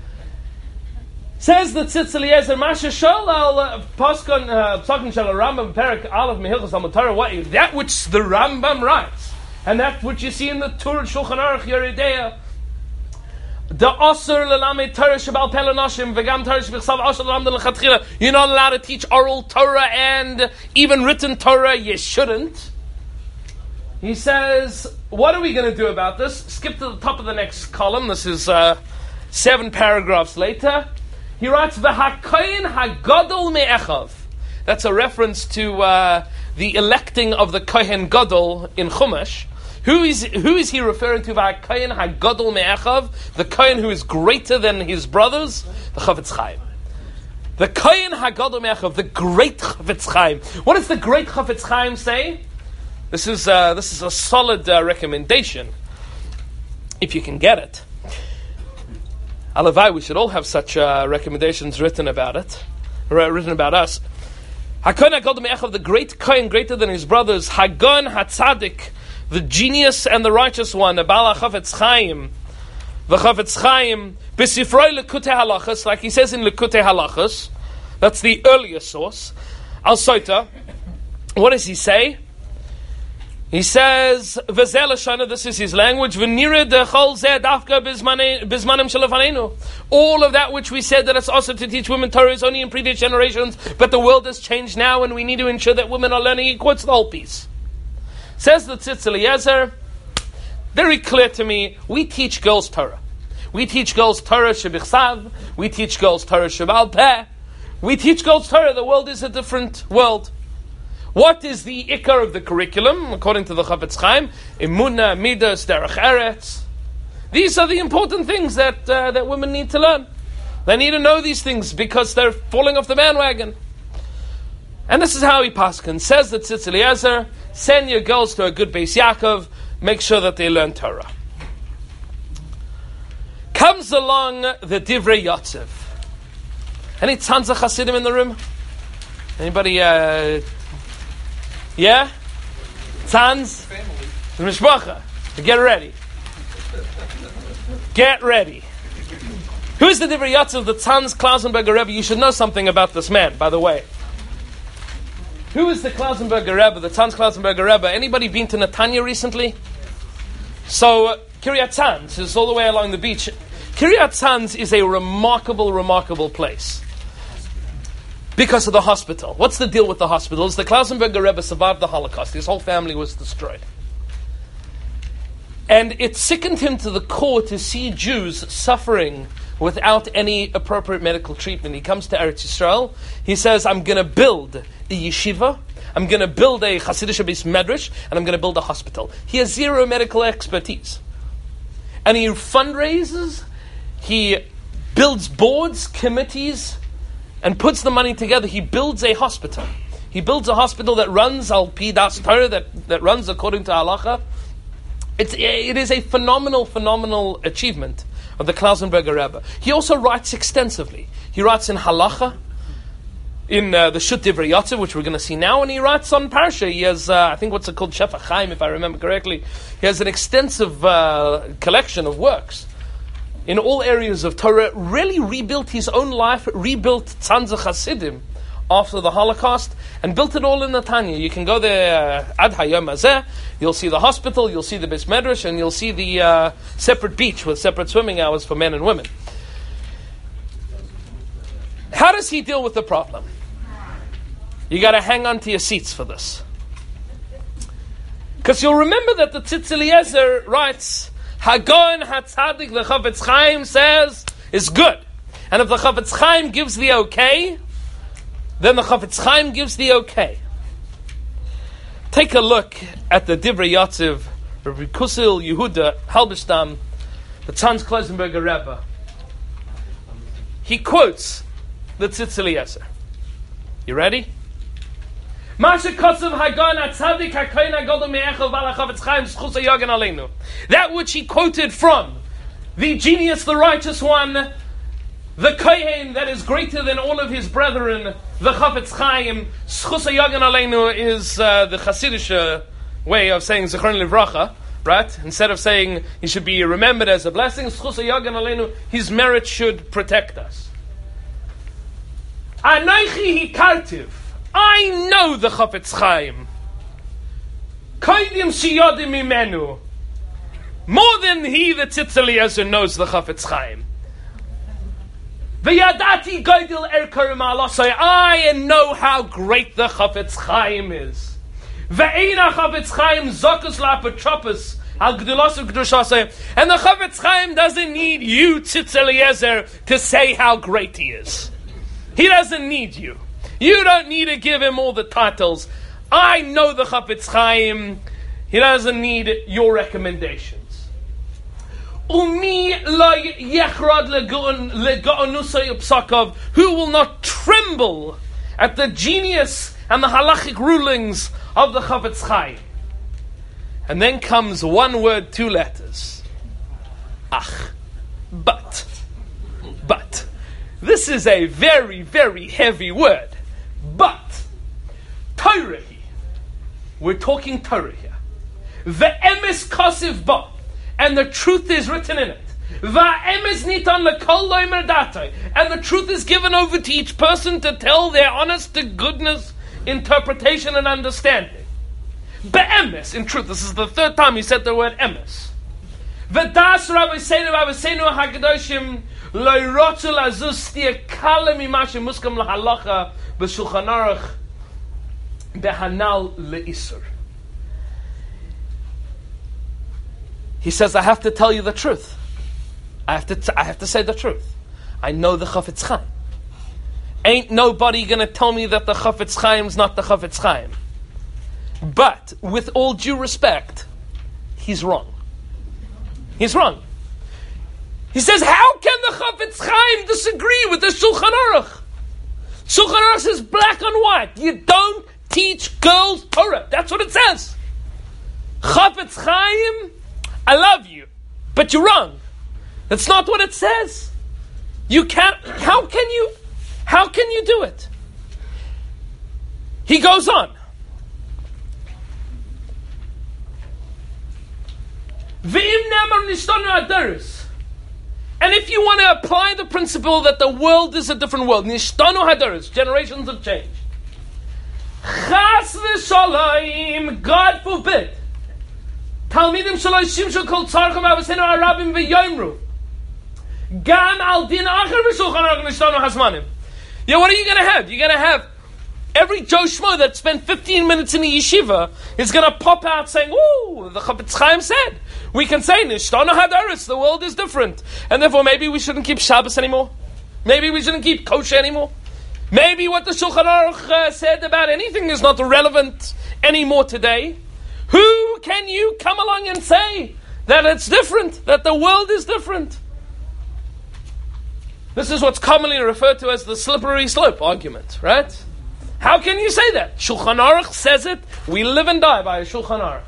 Says the Tzitz Eliezer, Masha Shol al Paskon Psakim Shel Rambam Perek Aleph Mehilchos Talmud Torah. What that which the Rambam writes. And that which you see in the Torah Shulchan Aruch Yeridea, the Asur Lelamed Torah Shebal Peh L'Nashim V'Gam Torah Shebechsav Asur L'Lamda L'Chatchila. You're not allowed to teach oral Torah and even written Torah. You shouldn't. He says, what are we going to do about this? Skip to the top of the next column. This is uh, seven paragraphs later. He writes, V'Hakoyin HaGadol Me'echav. That's a reference to uh, the electing of the Kohen Gadol in Chumash. Who is who is he referring to? V'Hakohen HaGadol Me'echav, the Kohen who is greater than his brothers, the Chafetz Chaim. The Kohen HaGadol Me'echav, the great Chafetz Chaim. What does the great Chafetz Chaim say? This is uh, this is a solid uh, recommendation, if you can get it. Alavai, we should all have such uh, recommendations written about it, written about us. HaKohen HaGadol Me'echav, the great Kohen, greater than his brothers. Hagon HaTzadik, the genius and the righteous one, the Baal HaChafetz Chaim, the Chafetz Chaim, B'Sifroi Lekutei Halachos, like he says in Lekutei Halachos, that's the earlier source. Al Sota, what does he say? He says, V'zeh Lashana, this is his language, V'nireh dechol zeh dafka bizmanim shelefanenu. All of that which we said that it's also to teach women Torah is only in previous generations, but the world has changed now and we need to ensure that women are learning. He quotes the whole piece. Says the Tzitz Eliezer, very clear to me, we teach girls Torah. We teach girls Torah shebichsav, we teach girls Torah shebal peh, we teach girls Torah. The world is a different world. What is the ikar of the curriculum, according to the Chafetz Chaim? Emunah, midas, derech eretz. These are the important things that uh, that women need to learn. They need to know these things because they're falling off the bandwagon. And this is how he paskin. Says the Tzitz Eliezer, send your girls to a good Beis Yaakov, make sure that they learn Torah. Comes along the Divrei Yotzev. Any Tzanza Chasidim in the room? Anybody, uh, yeah? Tzanz? The Mishpacha. Get ready. Get ready. Who's the Divrei Yotzev, the Tzanz Klausenberger Rebbe? You should know something about this man, by the way. Who is the Klausenberger Rebbe, the Tzanz Klausenberger Rebbe? Anybody been to Netanya recently? So, uh, Kiryat Tzanz is all the way along the beach. Kiryat Tzanz is a remarkable, remarkable place because of the hospital. What's the deal with the hospital? Is the Klausenberger Rebbe survived the Holocaust. His whole family was destroyed. And it sickened him to the core to see Jews suffering without any appropriate medical treatment. He comes to Eretz Yisrael. He says, I'm going to build a yeshiva, I'm going to build a Hasidic Beis Medrash, and I'm going to build a hospital. He has zero medical expertise. And he fundraises, he builds boards, committees, and puts the money together. He builds a hospital. He builds a hospital that runs al pi das Torah, that, that runs according to halacha. It's, it is a phenomenal, phenomenal achievement of the Klausenberger Rebbe. He also writes extensively. He writes in halacha, in uh, the Shut Divrei Yatzav, which we're going to see now, and he writes on Parsha. He has, uh, I think, what's it called, Shefa Chaim, if I remember correctly. He has an extensive uh, collection of works in all areas of Torah. Really rebuilt his own life, rebuilt Tzanz Chasidim after the Holocaust, and built it all in Netanya. You can go there uh, ad hayom hazeh. You'll see the hospital, you'll see the Beis Medrash, and you'll see the uh, separate beach with separate swimming hours for men and women. How does he deal with the problem? You got to hang on to your seats for this, because you'll remember that the Tzitz Eliezer writes, Hagon Hatzadik, the Chafetz Chaim says is good, and if the Chafetz Chaim gives the okay, then the Chafetz Chaim gives the okay. Take a look at the Divrei Yatzav, Rabbi Kusil Yehuda Halberstam, the Tzanz Klausenberger Rebbe. He quotes the Tzitz Eliezer. You ready? That which he quoted from the genius, the righteous one, the Kohen that is greater than all of his brethren, the Chafetz Chaim, Schus HaYagan Aleinu is uh, the Hasidic way of saying Zichron Livracha, right? Instead of saying he should be remembered as a blessing, Schus HaYagan Aleinu, his merit should protect us. Anoichi hikartiv, I know the Chafetz Chaim. Koidim shiyodim imenu, more than he, the Tzitz Eliezer, knows the Chafetz Chaim. V'yadati goydil erkar ma'alasai, I know how great the Chafetz Chaim is. Ve'eina Chafetz Chaim zokus la'apotropos al gdulos u'kedushasai, and the Chafetz Chaim doesn't need you, Tzitz Eliezer, to say how great he is. He doesn't need you. You don't need to give him all the titles. I know the Chafetz Chaim. He doesn't need your recommendations. Umi lo yechrad legaonusay psakov, who will not tremble at the genius and the halachic rulings of the Chafetz Chaim. And then comes one word, two letters. Ach, but, but. This is a very, very heavy word. But, Torah, we're talking Torah here. Ve'emes kasiv ba, and the truth is written in it. Ve'emes nitan lekol loimer datoi, and the truth is given over to each person to tell their honest to goodness interpretation and understanding. Be'emes, in truth, this is the third time he said the word emes. Ve'das Rabbi Seinu, Rabbi Seinu HaKadoshim, lo yirotzu lazuz stia kala mima shemuskam lahalacha b'shulchan aruch behanal leisur. He says, I have to tell you the truth. I have to t- I have to say the truth. I know the Chafetz Chaim. Ain't nobody going to tell me that the Chafetz Chaim's not the Chafetz Chaim. But, with all due respect, he's wrong. He's wrong. He says, how can the Chafetz Chaim disagree with the Shulchan Aruch? Shulchan Aruch says black on white. You don't teach girls Torah. That's what it says. Chafetz Chaim, I love you, but you're wrong. That's not what it says. You can't, how can you, how can you do it? He goes on. V'im nemar nishtanu hadaris. And if you want to apply the principle that the world is a different world, nishtanu hadaris, generations have changed. Chas v'shalayim, God forbid. Talmidim shaloi shimshul kol tzarchim avosenu arabim v'yoimru. Gam al din acher v'shulchan aruch nishtanu hasmanim. Yeah, what are you going to have? You're going to have every Joe Schmo that spent fifteen minutes in the yeshiva is going to pop out saying, ooh, the Chafetz Chaim said. We can say, nishtanu hadaris, the world is different. And therefore maybe we shouldn't keep Shabbos anymore. Maybe we shouldn't keep kosher anymore. Maybe what the Shulchan Aruch uh, said about anything is not relevant anymore today. Who can you come along and say that it's different, that the world is different? This is what's commonly referred to as the slippery slope argument, right? How can you say that? Shulchan Aruch says it, we live and die by a Shulchan Aruch.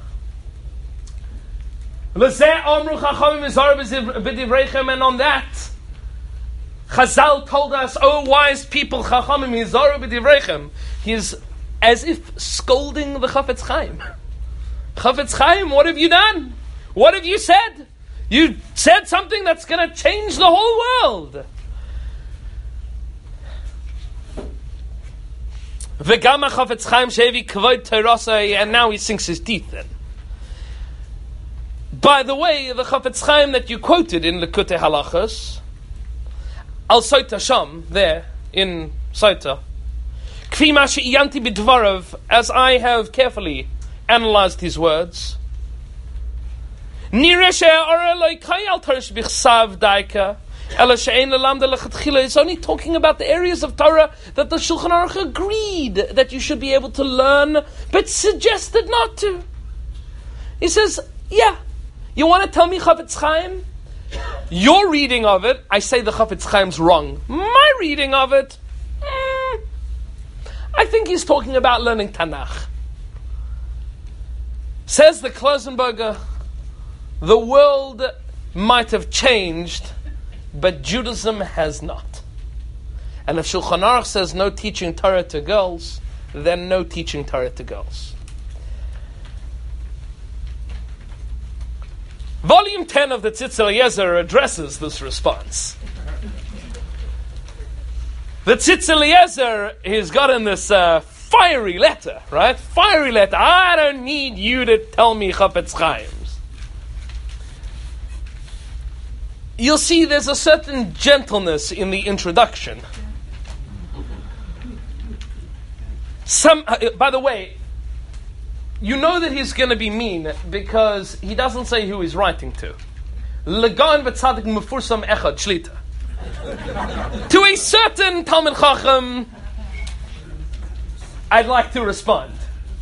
And on that, Chazal told us, oh wise people, Chachamim, Hizaru b'divrechem. He's as if scolding the Chafetz Chaim. Chafetz Chaim, what have you done? What have you said? You said something that's going to change the whole world. V'gama Chafetz Chaim shevi kvod terasai, and now he sinks his teeth in. By the way, the Chafetz Chaim that you quoted in Likutei Halachos, Al Soita Sham, there in Soita, Kfi ma she'iyanti b'dvarav, as I have carefully analyzed his words, Nireh she'ara lo kai al tarish bichsav daika, ela she'ein lelamda lechatchila. It's only talking about the areas of Torah that the Shulchan Aruch agreed that you should be able to learn, but suggested not to. He says, yeah, you want to tell me Chafetz Chaim? Your reading of it, I say the Chafetz Chaim's wrong. My reading of it, mm, I think he's talking about learning Tanakh. Says the Klausenberger, the world might have changed, but Judaism has not. And if Shulchan Aruch says no teaching Torah to girls, then no teaching Torah to girls. Volume ten of the Tzitz Eliezer addresses this response. The Tzitz Eliezer has gotten this uh, fiery letter, right? Fiery letter. I don't need you to tell me Chafetz Chaim's. You'll see there's a certain gentleness in the introduction. Some, uh, by the way, you know that he's going to be mean because he doesn't say who he's writing to. Legan v'tzadik mefursam echad shlita. To a certain Talmid Chacham, I'd like to respond.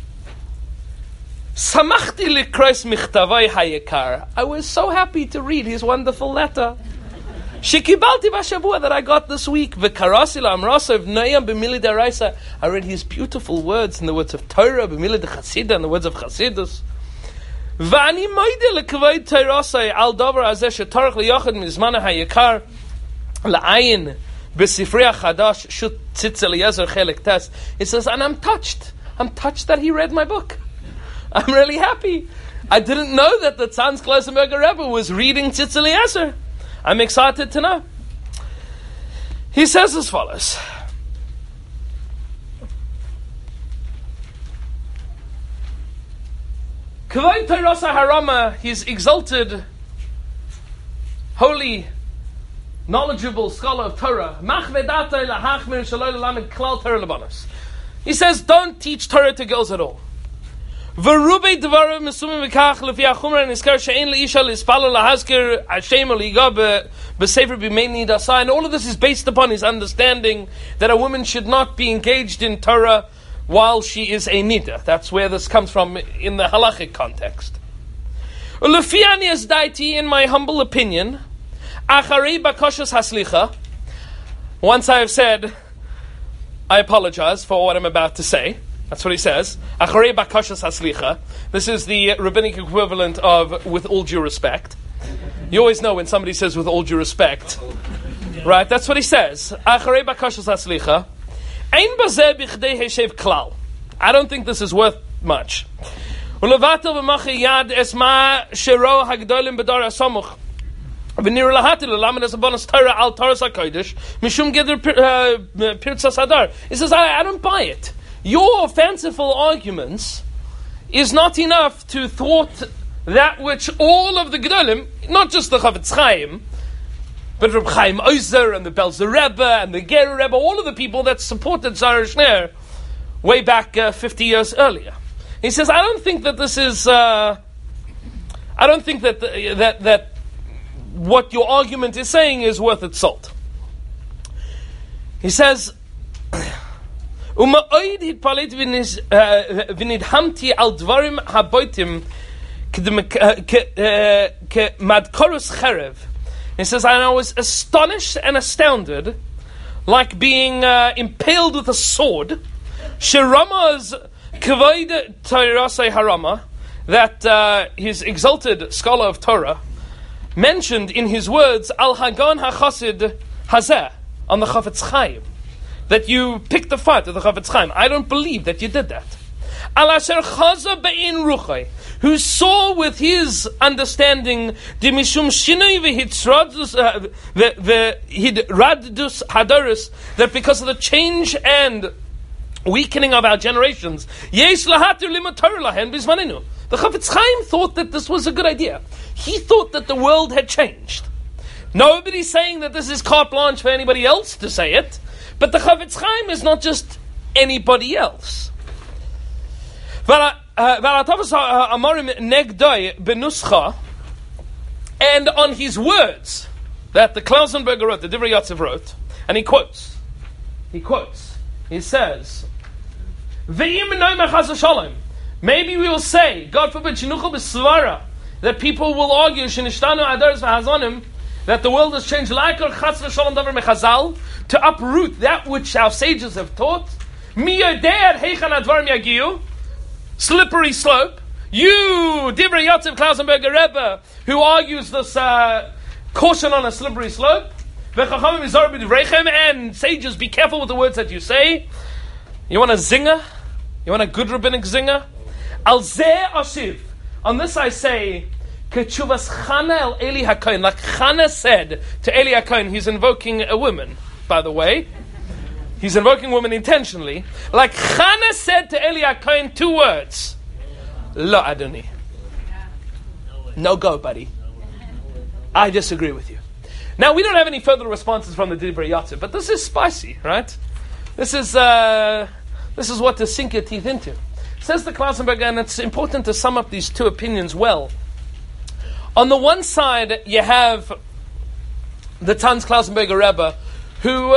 Samachti likros michtavai hayekar. I was so happy to read his wonderful letter. Shekibalti v'shavua that I got this week. V'karasi la'amrasav noyam b'mili deraisa. I read his beautiful words in the words of Torah, b'mili d'chasida, in the words of Chasidus. V'ani moide l'kavod terasai al davar azeh shetarach liyochad mizmana hayekar la'ayin b'sifrei hachadash shut Tzitz Eliezer chelik tes. It says, and I'm touched. I'm touched that he read my book. I'm really happy. I didn't know that the Tzanz Klausenberger Rebbe was reading Tzitz Eliezer. I'm excited to know. He says as follows. Kvod Torasa Harama, his exalted, holy, knowledgeable scholar of Torah. He says, don't teach Torah to girls at all. And all of this is based upon his understanding that a woman should not be engaged in Torah while she is a nida. That's where this comes from in the halachic context. In my humble opinion, once I have said, I apologize for what I'm about to say. That's what he says. This is the rabbinic equivalent of with all due respect. You always know when somebody says with all due respect. Right? That's what he says. I don't think this is worth much. He says, I I don't buy it. your fanciful arguments is not enough to thwart that which all of the Gedolim, not just the Chavetz Chaim, but Reb Chaim Ozer and the Belzer Rebbe and the Ger Rebbe, all of the people that supported Zara Shner way back uh, fifty years earlier. He says, I don't think that this is, uh, I don't think that, the, that that what your argument is saying is worth its salt. He says, "Uma'oid hitpalet v'nidhamti al dvarim haboitim k'madkorus cherev." He says, and I was astonished and astounded, like being uh, impaled with a sword. Shirama's kavod Torasei harama, that uh, his exalted scholar of Torah mentioned in his words al hagan hachasid hazeh on the Chavetz Chaim, that you picked the fight of the Chavetz Chaim. I don't believe that you did that. Al asher chaza be'in ruchai, who saw with his understanding the mishum shinoi v'hitradus v'hidradus hadaris, that because of the change and weakening of our generations, yesh lahatir limatar lahen bizmaninu. The Chavetz Chaim thought that this was a good idea. He thought that the world had changed. Nobody's saying that this is carte blanche for anybody else to say it, but the Chavetz Chaim is not just anybody else. And on his words that the Klausenberger wrote, the Divrei Yatziv wrote, and he quotes, he quotes, he says, maybe we will say, God forbid, that people will argue that the world has changed to uproot that which our sages have taught. Slippery slope. You, Divrei Yatziv Klausenberger Rebbe, who argues this uh, caution on a slippery slope. And sages, be careful with the words that you say. You want a zinger? You want a good rabbinic zinger? Al zeh ashiv. On this I say, Ketshuvas Chana el Eli HaKohen. Like Chana said to Eli HaKohen, he's invoking a woman, by the way. He's invoking women intentionally. Like Chana said to Eli HaKohen two words. Lo Adoni. No go, buddy. I disagree with you. Now, we don't have any further responses from the Divrei Yatziv, but this is spicy, right? This is uh, this is what to sink your teeth into. Says the Klausenberger, and it's important to sum up these two opinions well. On the one side, you have the Tanz Klausenberger Rebbe, who,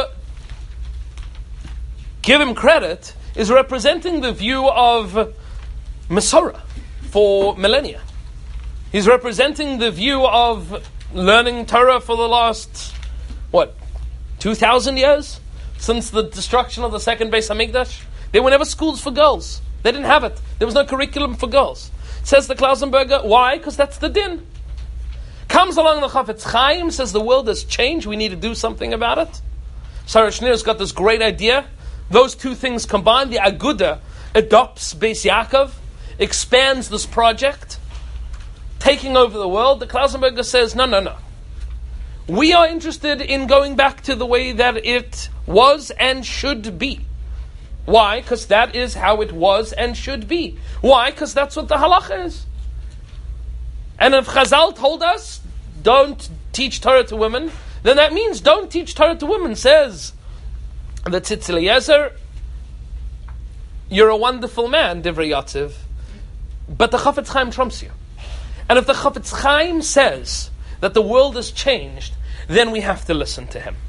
give him credit, is representing the view of Masorah for millennia. He's representing the view of learning Torah for the last, what, two thousand years? Since the destruction of the second Beis HaMikdash? There were never schools for girls. They didn't have it. There was no curriculum for girls. Says the Klausenberger, why? Because that's the din. Comes along the Chavetz Chaim, says the world has changed, we need to do something about it. Sarah Schneer's got this great idea. Those two things combined, the Aguda adopts Beis Yaakov, expands this project, taking over the world. The Klausenberger says, no, no, no. We are interested in going back to the way that it was and should be. Why? Because that is how it was and should be. Why? Because that's what the halacha is. And if Chazal told us, don't teach Torah to women, then that means don't teach Torah to women. Says the Tzitz Eliezer, you're a wonderful man, Divrei Yatziv, but the Chavetz Chaim trumps you. And if the Chavetz Chaim says that the world has changed, then we have to listen to him.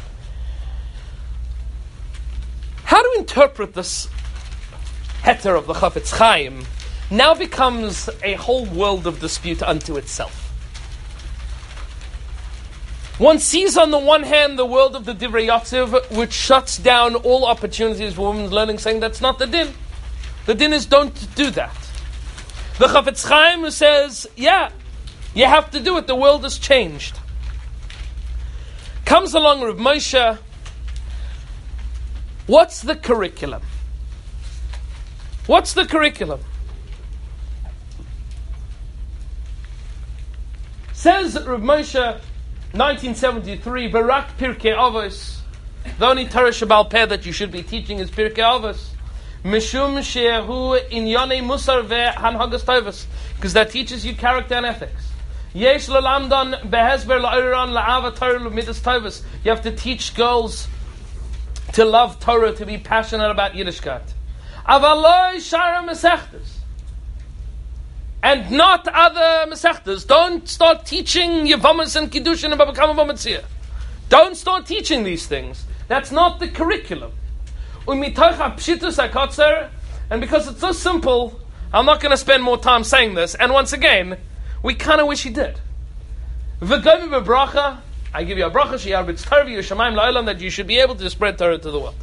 How to interpret this heter of the Chavetz Chaim now becomes a whole world of dispute unto itself. One sees on the one hand the world of the Divrei Yatziv, which shuts down all opportunities for women's learning, saying that's not the din. The din is don't do that. The Chavetz Chaim who says, yeah, you have to do it, the world has changed. Comes along Rav Moshe. What's the curriculum? What's the curriculum? Says Rav Moshe, nineteen seventy-three, Barak Pirkei Avos. The only Torah Shabbal Peh that you should be teaching is Pirkei Avos. Mishum shehu inyane musar ve'hanhagas tovus, because that teaches you character and ethics. Yesh lalamdan behesber la'oran la'ava Torah l'midas tovus. You have to teach girls to love Torah, to be passionate about Yiddishkeit. Avaloi shara mesechtas. And not other mesechtas. Don't start teaching Yevamas and Kiddushin and Baba Kama Bamatzia. Don't start teaching these things. That's not the curriculum. And because it's so simple, I'm not going to spend more time saying this. And once again, we kind of wish he did. I give you a bracha, that you should be able to spread Torah to the world.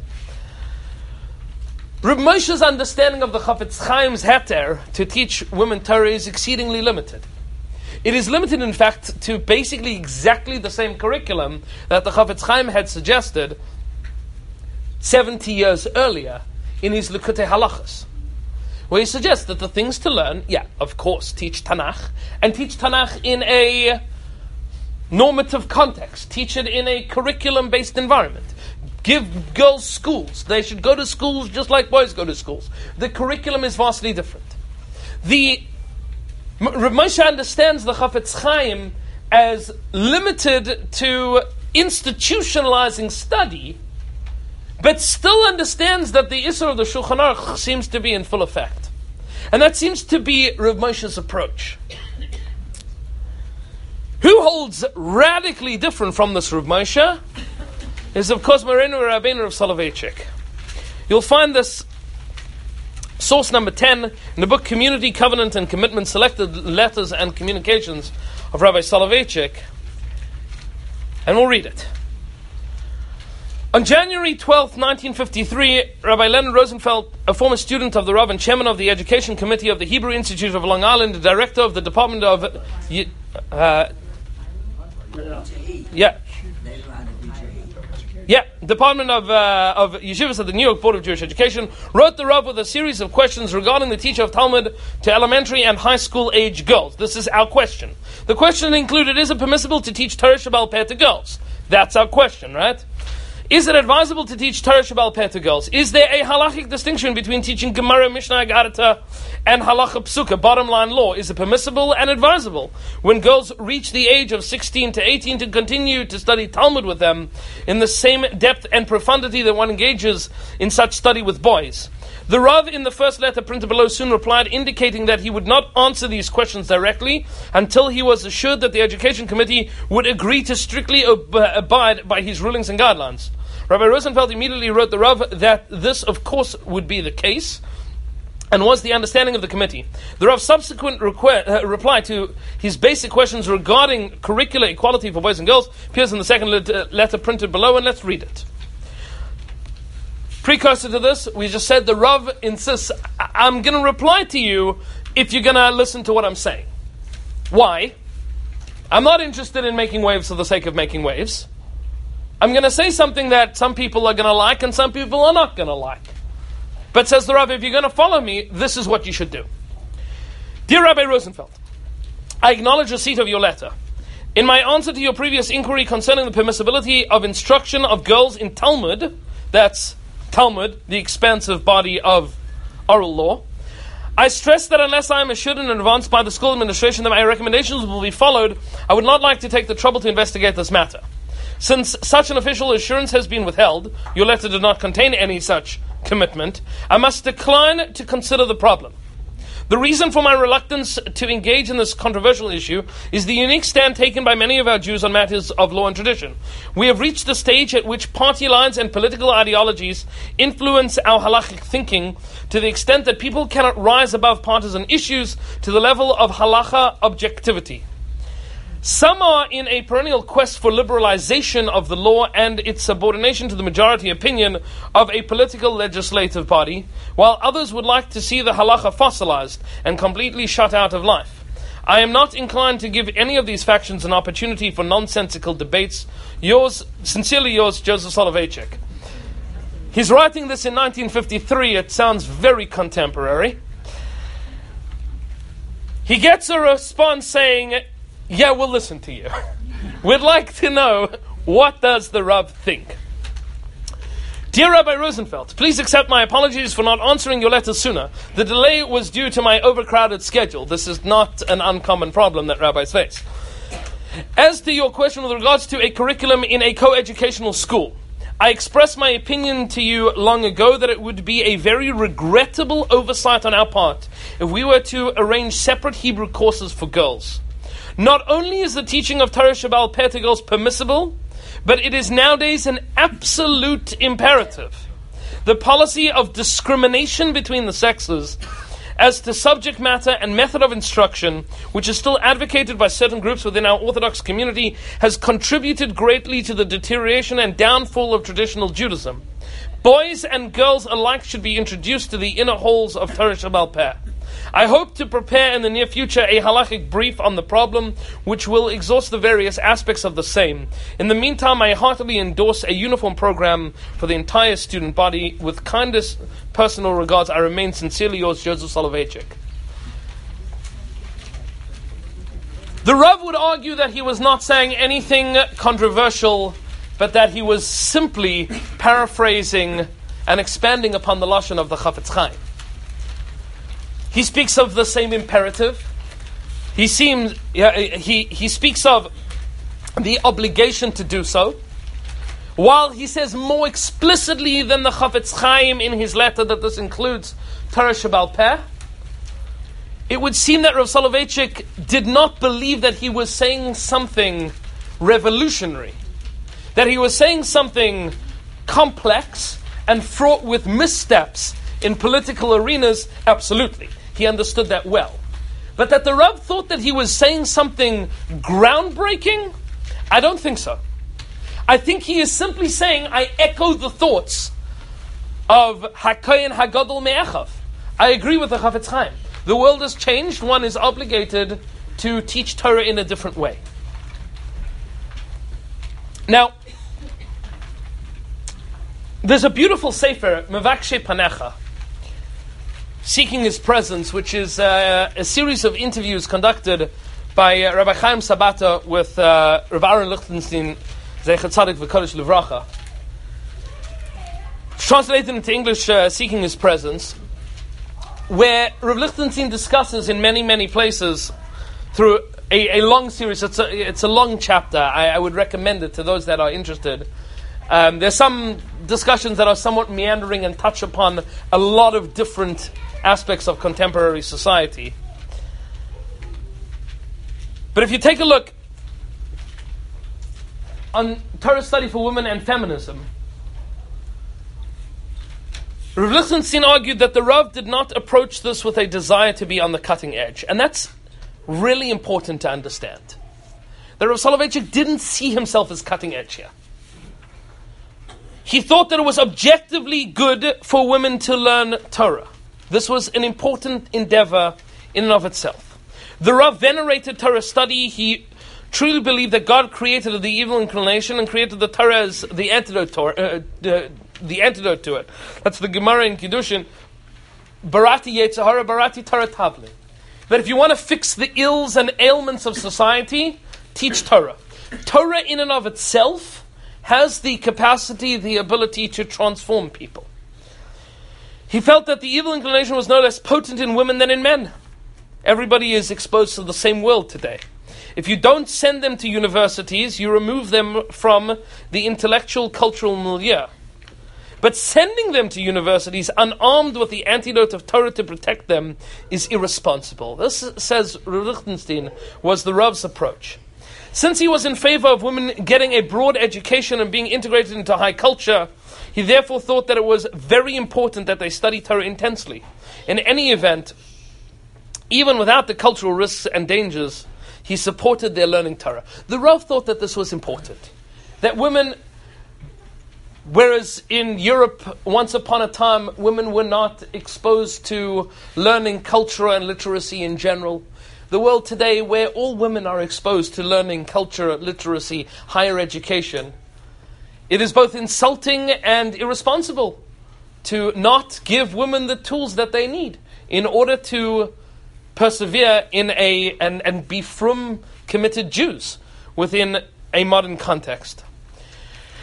Reb Moshe's understanding of the Chafetz Chaim's heter to teach women Torah is exceedingly limited. It is limited, in fact, to basically exactly the same curriculum that the Chafetz Chaim had suggested seventy years earlier in his Likutei Halachos, where he suggests that the things to learn, yeah, of course, teach Tanakh, and teach Tanakh in a normative context, teach it in a curriculum-based environment. Give girls schools. They should go to schools just like boys go to schools. The curriculum is vastly different. The Reb Moshe understands the Chafetz Chaim as limited to institutionalizing study, but still understands that the Isser of the Shulchan Aruch seems to be in full effect. And that seems to be Reb Moshe's approach. Who holds radically different from this Reb Moshe is, of course, Moreno Rabbeinu of Soloveitchik. You'll find this source number ten in the book Community, Covenant and Commitment, Selected Letters and Communications of Rabbi Soloveitchik. And we'll read it. On January twelfth, nineteen fifty-three, Rabbi Leonard Rosenfeld, a former student of the Rav and chairman of the Education Committee of the Hebrew Institute of Long Island, the director of the Department of... Uh, yeah. Yeah, Department of uh, of Yeshivas of the New York Board of Jewish Education, wrote the Rav with a series of questions regarding the teaching of Talmud to elementary and high school age girls. This is our question. The question included, is it permissible to teach Torah Sheba'al Peh to girls? That's our question, right? Is it advisable to teach Torah Sheba'al Peh to girls? Is there a halachic distinction between teaching Gemara, Mishnah, Agarata, and Halacha Psuka, bottom line law? Is it permissible and advisable when girls reach the age of sixteen to eighteen to continue to study Talmud with them in the same depth and profundity that one engages in such study with boys? The Rav in the first letter printed below soon replied, indicating that he would not answer these questions directly until he was assured that the Education Committee would agree to strictly ob- abide by his rulings and guidelines. Rabbi Rosenfeld immediately wrote the Rav that this, of course, would be the case, and was the understanding of the committee. The Rav's subsequent requ- uh, reply to his basic questions regarding curricular equality for boys and girls appears in the second let- letter printed below, and let's read it. Precursor to this, we just said the Rav insists, I- I'm going to reply to you if you're going to listen to what I'm saying. Why? I'm not interested in making waves for the sake of making waves. I'm going to say something that some people are going to like and some people are not going to like. But says the Rav, if you're going to follow me, this is what you should do. Dear Rabbi Rosenfeld, I acknowledge receipt of your letter. In my answer to your previous inquiry concerning the permissibility of instruction of girls in Talmud, that's Talmud, the expansive body of oral law, I stress that unless I am assured in advance by the school administration that my recommendations will be followed, I would not like to take the trouble to investigate this matter. Since such an official assurance has been withheld, your letter did not contain any such commitment, I must decline to consider the problem. The reason for my reluctance to engage in this controversial issue is the unique stand taken by many of our Jews on matters of law and tradition. We have reached the stage at which party lines and political ideologies influence our halachic thinking to the extent that people cannot rise above partisan issues to the level of halacha objectivity. Some are in a perennial quest for liberalization of the law and its subordination to the majority opinion of a political legislative body, while others would like to see the halacha fossilized and completely shut out of life. I am not inclined to give any of these factions an opportunity for nonsensical debates. Yours, sincerely yours, Joseph Soloveitchik. He's writing this in nineteen fifty-three. It sounds very contemporary. He gets a response saying, yeah, we'll listen to you. We'd like to know, what does the Rav think? Dear Rabbi Rosenfeld, please accept my apologies for not answering your letter sooner. The delay was due to my overcrowded schedule. This is not an uncommon problem that rabbis face. As to your question with regards to a curriculum in a co-educational school, I expressed my opinion to you long ago that it would be a very regrettable oversight on our part if we were to arrange separate Hebrew courses for girls. Not only is the teaching of Torah Sheba'al Peh to girls permissible, but it is nowadays an absolute imperative. The policy of discrimination between the sexes as to subject matter and method of instruction, which is still advocated by certain groups within our Orthodox community, has contributed greatly to the deterioration and downfall of traditional Judaism. Boys and girls alike should be introduced to the inner halls of Torah Sheba'al Peh. I hope to prepare in the near future a halachic brief on the problem, which will exhaust the various aspects of the same. In the meantime, I heartily endorse a uniform program for the entire student body. With kindest personal regards, I remain sincerely yours, Joseph Soloveitchik. The Rav would argue that he was not saying anything controversial, but that he was simply paraphrasing and expanding upon the lashon of the Chafetz Chaim. He speaks of the same imperative. He seems yeah, he he speaks of the obligation to do so, while he says more explicitly than the Chafetz Chaim in his letter that this includes Torah Sheba'al Peh. It would seem that Rav Soloveitchik did not believe that he was saying something revolutionary, that he was saying something complex and fraught with missteps in political arenas. Absolutely. He understood that well. But that the Rav thought that he was saying something groundbreaking, I don't think so. I think he is simply saying, I echo the thoughts of HaKohen HaGadol Me'echav. I agree with the Chafetz Chaim. The world has changed. One is obligated to teach Torah in a different way. Now, there's a beautiful sefer, Mevakshe Panecha, Seeking His Presence, which is uh, a series of interviews conducted by uh, Rabbi Chaim Sabata with uh, Rabbi Aaron Lichtenstein, Zecher Tzadik V'Kodesh Livracha. Translated into English, uh, Seeking His Presence, where Rabbi Lichtenstein discusses in many, many places through a, a long series. It's a, it's a long chapter. I, I would recommend it to those that are interested. Um, there's some discussions that are somewhat meandering and touch upon a lot of different aspects of contemporary society. But if you take a look on Torah study for women and feminism, Rav Lichtenstein argued that the Rav did not approach this with a desire to be on the cutting edge. And that's really important to understand. That Rav Soloveitchik didn't see himself as cutting edge here. He thought that it was objectively good for women to learn Torah. This was an important endeavor in and of itself. The Rav venerated Torah study. He truly believed that God created the evil inclination and created the Torah as the antidote to, uh, the, the antidote to it. That's the Gemara in Kiddushin. Barati Yetzer Hara, Barati Torah Tavli. That if you want to fix the ills and ailments of society, teach Torah. Torah in and of itself has the capacity, the ability to transform people. He felt that the evil inclination was no less potent in women than in men. Everybody is exposed to the same world today. If you don't send them to universities, you remove them from the intellectual, cultural milieu. But sending them to universities unarmed with the antidote of Torah to protect them is irresponsible. This, says Rav Lichtenstein, was the Rav's approach. Since he was in favor of women getting a broad education and being integrated into high culture, he therefore thought that it was very important that they study Torah intensely. In any event, even without the cultural risks and dangers, he supported their learning Torah. The Rav thought that this was important. That women, whereas in Europe, once upon a time, women were not exposed to learning culture and literacy in general. The world today, where all women are exposed to learning culture, literacy, higher education, it is both insulting and irresponsible to not give women the tools that they need in order to persevere in a and, and be frum committed Jews within a modern context.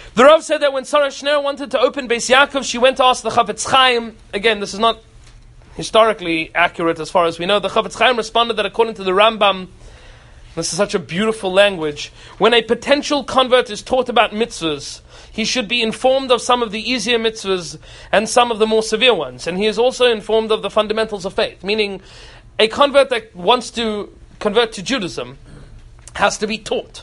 The Rav said that when Sarah Schneer wanted to open Beis Yaakov, she went to ask the Chafetz Chaim. Again, this is not historically accurate as far as we know. The Chafetz Chaim responded that according to the Rambam, this is such a beautiful language, when a potential convert is taught about mitzvahs, he should be informed of some of the easier mitzvahs and some of the more severe ones. And he is also informed of the fundamentals of faith, meaning a convert that wants to convert to Judaism has to be taught.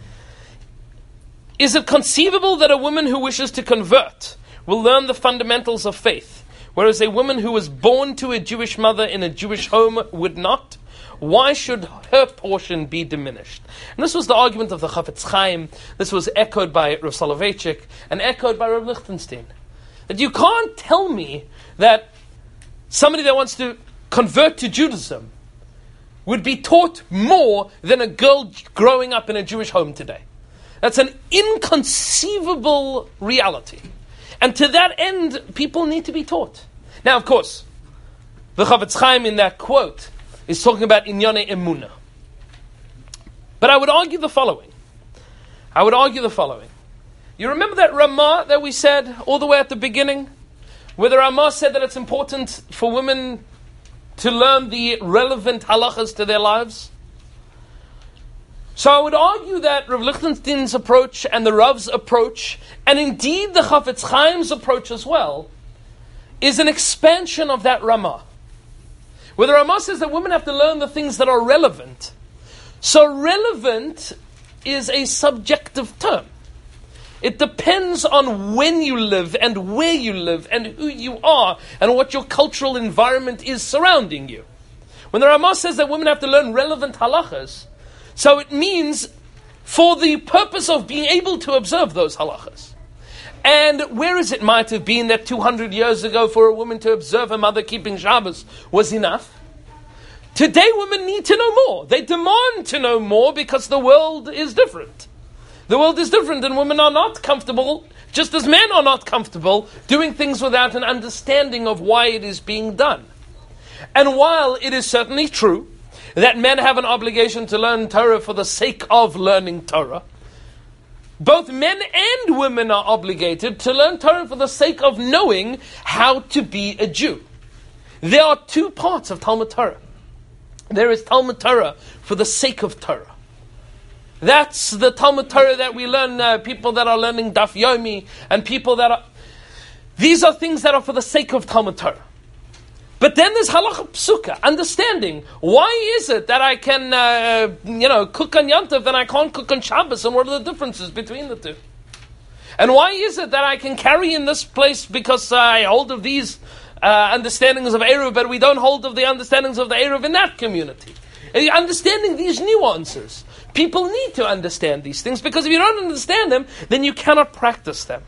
Is it conceivable that a woman who wishes to convert will learn the fundamentals of faith, whereas a woman who was born to a Jewish mother in a Jewish home would not? Why should her portion be diminished? And this was the argument of the Chafetz Chaim. This was echoed by Rav Soloveitchik and echoed by Rav Lichtenstein. That you can't tell me that somebody that wants to convert to Judaism would be taught more than a girl growing up in a Jewish home today. That's an inconceivable reality. And to that end, people need to be taught. Now, of course, the Chafetz Chaim in that quote is talking about Inyane Emunah. But I would argue the following. I would argue the following. You remember that Ramah that we said all the way at the beginning? Where the Ramah said that it's important for women to learn the relevant halachas to their lives? So I would argue that Rav Lichtenstein's approach and the Rav's approach, and indeed the Chafetz Chaim's approach as well, is an expansion of that Ramah. Where the Ramah says that women have to learn the things that are relevant. So relevant is a subjective term. It depends on when you live and where you live and who you are and what your cultural environment is surrounding you. When the Ramah says that women have to learn relevant halachas, so it means for the purpose of being able to observe those halachas. And whereas it might have been that two hundred years ago for a woman to observe her mother keeping Shabbos was enough, today women need to know more. They demand to know more because the world is different. The world is different and women are not comfortable, just as men are not comfortable, doing things without an understanding of why it is being done. And while it is certainly true that men have an obligation to learn Torah for the sake of learning Torah, both men and women are obligated to learn Torah for the sake of knowing how to be a Jew. There are two parts of Talmud Torah. There is Talmud Torah for the sake of Torah. That's the Talmud Torah that we learn, uh, people that are learning Daf Yomi, and people that are... These are things that are for the sake of Talmud Torah. But then there's halacha psuka, understanding. Why is it that I can, uh, you know, cook on Yom Tov and I can't cook on Shabbos, and what are the differences between the two? And why is it that I can carry in this place because uh, I hold of these uh, understandings of Eruv, but we don't hold of the understandings of the Eruv in that community? And understanding these nuances. People need to understand these things, because if you don't understand them, then you cannot practice them.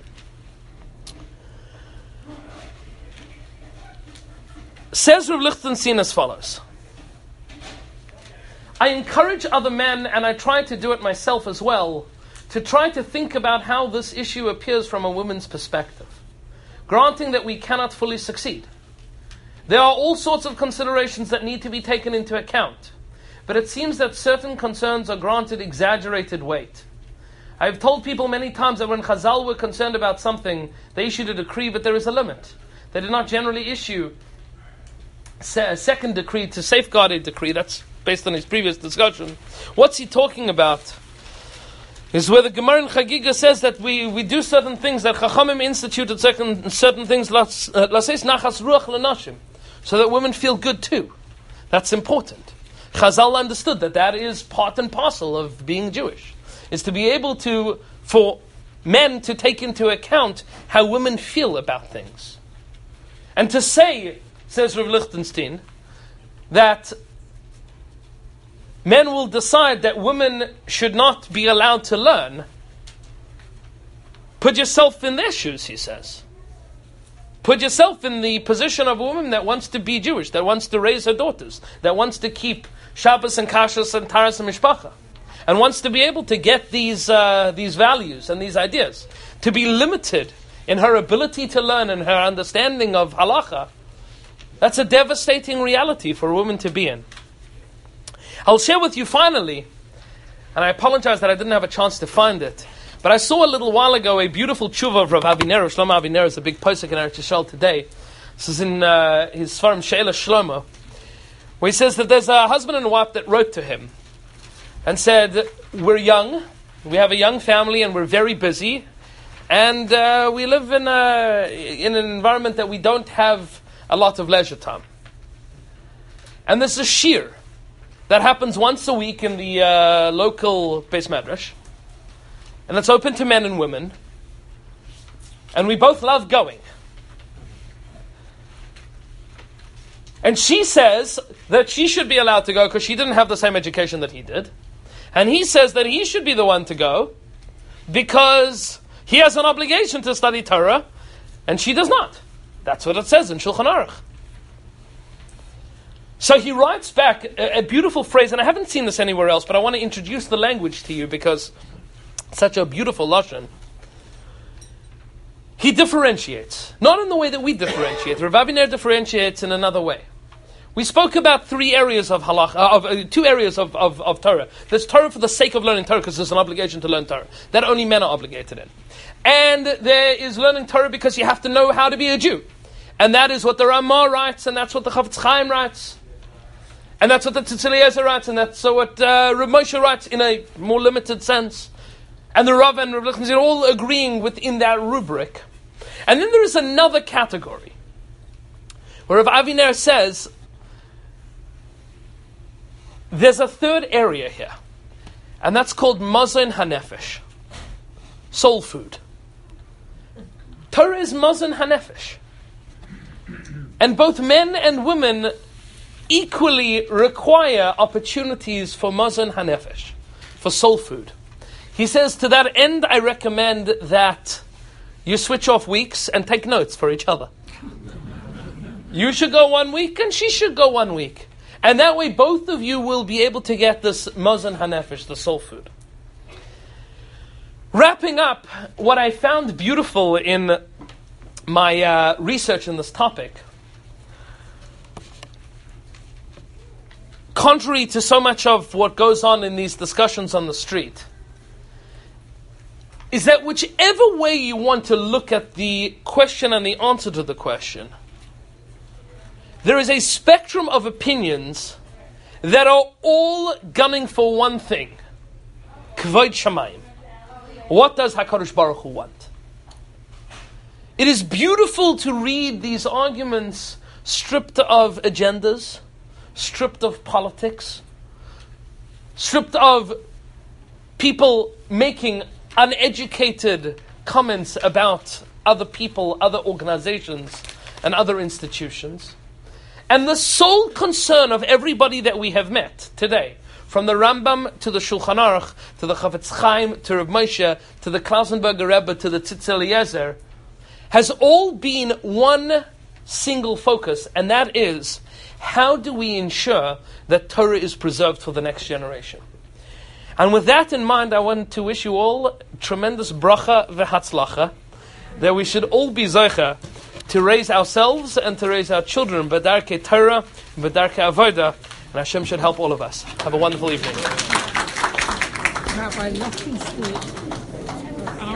Says Rav Lichtenstein as follows. I encourage other men, and I try to do it myself as well, to try to think about how this issue appears from a woman's perspective, granting that we cannot fully succeed. There are all sorts of considerations that need to be taken into account, but it seems that certain concerns are granted exaggerated weight. I have told people many times that when Chazal were concerned about something, they issued a decree, but there is a limit. They did not generally issue a second decree to safeguard a decree. That's based on his previous discussion. What's he talking about? Is where the Gemara in Chagiga says that we, we do certain things, that Chachamim instituted certain, certain things, laseis nachas ruach lenashim, so that women feel good too. That's important. Chazal understood that that is part and parcel of being Jewish, is to be able to, for men to take into account how women feel about things. And to say, says Rav Lichtenstein, that men will decide that women should not be allowed to learn. Put yourself in their shoes, he says. Put yourself in the position of a woman that wants to be Jewish, that wants to raise her daughters, that wants to keep Shabbos and Kashrus and Taras and Mishpacha, and wants to be able to get these uh, these values and these ideas. To be limited in her ability to learn and her understanding of halacha, that's a devastating reality for a woman to be in. I'll share with you finally, and I apologize that I didn't have a chance to find it, But I saw a little while ago a beautiful tshuva of Rav Avinera. Shlomo Avinera is a big posek in Eretz Yisrael today. This is in uh, his Sfarim She'ela Shlomo, where he says that there's a husband and a wife that wrote to him and said, we're young, we have a young family and we're very busy, and uh, we live in, a, in an environment that we don't have a lot of leisure time. And there's a shir that happens once a week in the uh, local Beis Medrash, and it's open to men and women, and we both love going. And she says that she should be allowed to go because she didn't have the same education that he did. And he says that he should be the one to go because he has an obligation to study Torah, and she does not. That's what it says in Shulchan Aruch. So he writes back a, a beautiful phrase, and I haven't seen this anywhere else, but I want to introduce the language to you because it's such a beautiful lashon. He differentiates, not in the way that we differentiate. Rav Aviner differentiates in another way. We spoke about three areas of halach, uh, of uh, two areas of, of, of Torah. There's Torah for the sake of learning Torah because there's an obligation to learn Torah that only men are obligated in, and there is learning Torah because you have to know how to be a Jew, and that is what the Ramah writes, and that's what the Chavetz Chaim writes, and that's what the Tzitz Eliezer writes, and that's what uh, Rav Moshe writes in a more limited sense, and the Rav and Rav Lichtenstein are all agreeing within that rubric. And then there is another category where Rav Aviner says there's a third area here, and that's called Mazon HaNefesh, soul food. Torah is Mazon HaNefesh. And both men and women equally require opportunities for Mazon HaNefesh, for soul food. He says, to that end, I recommend that you switch off weeks and take notes for each other. You should go one week and she should go one week. And that way both of you will be able to get this Mazon HaNefesh, the soul food. Wrapping up, what I found beautiful in my uh, research in this topic, contrary to so much of what goes on in these discussions on the street, is that whichever way you want to look at the question and the answer to the question, there is a spectrum of opinions that are all gunning for one thing: Kvod Shamayim. What does HaKadosh Baruch Hu want? It is beautiful to read these arguments stripped of agendas, stripped of politics, stripped of people making uneducated comments about other people, other organizations, and other institutions. And the sole concern of everybody that we have met today, from the Rambam to the Shulchan Aruch, to the Chavetz Chaim, to Rav Moshe, to the Klausenberger Rebbe, to the Tzitz Eliezer, has all been one single focus, and that is, how do we ensure that Torah is preserved for the next generation? And with that in mind, I want to wish you all tremendous bracha v'hatzlacha, that we should all be zeicha to raise ourselves and to raise our children b'darkei Torah, b'darkei avoda, and Hashem should help all of us. Have a wonderful evening. Rabbi Lichtenstein.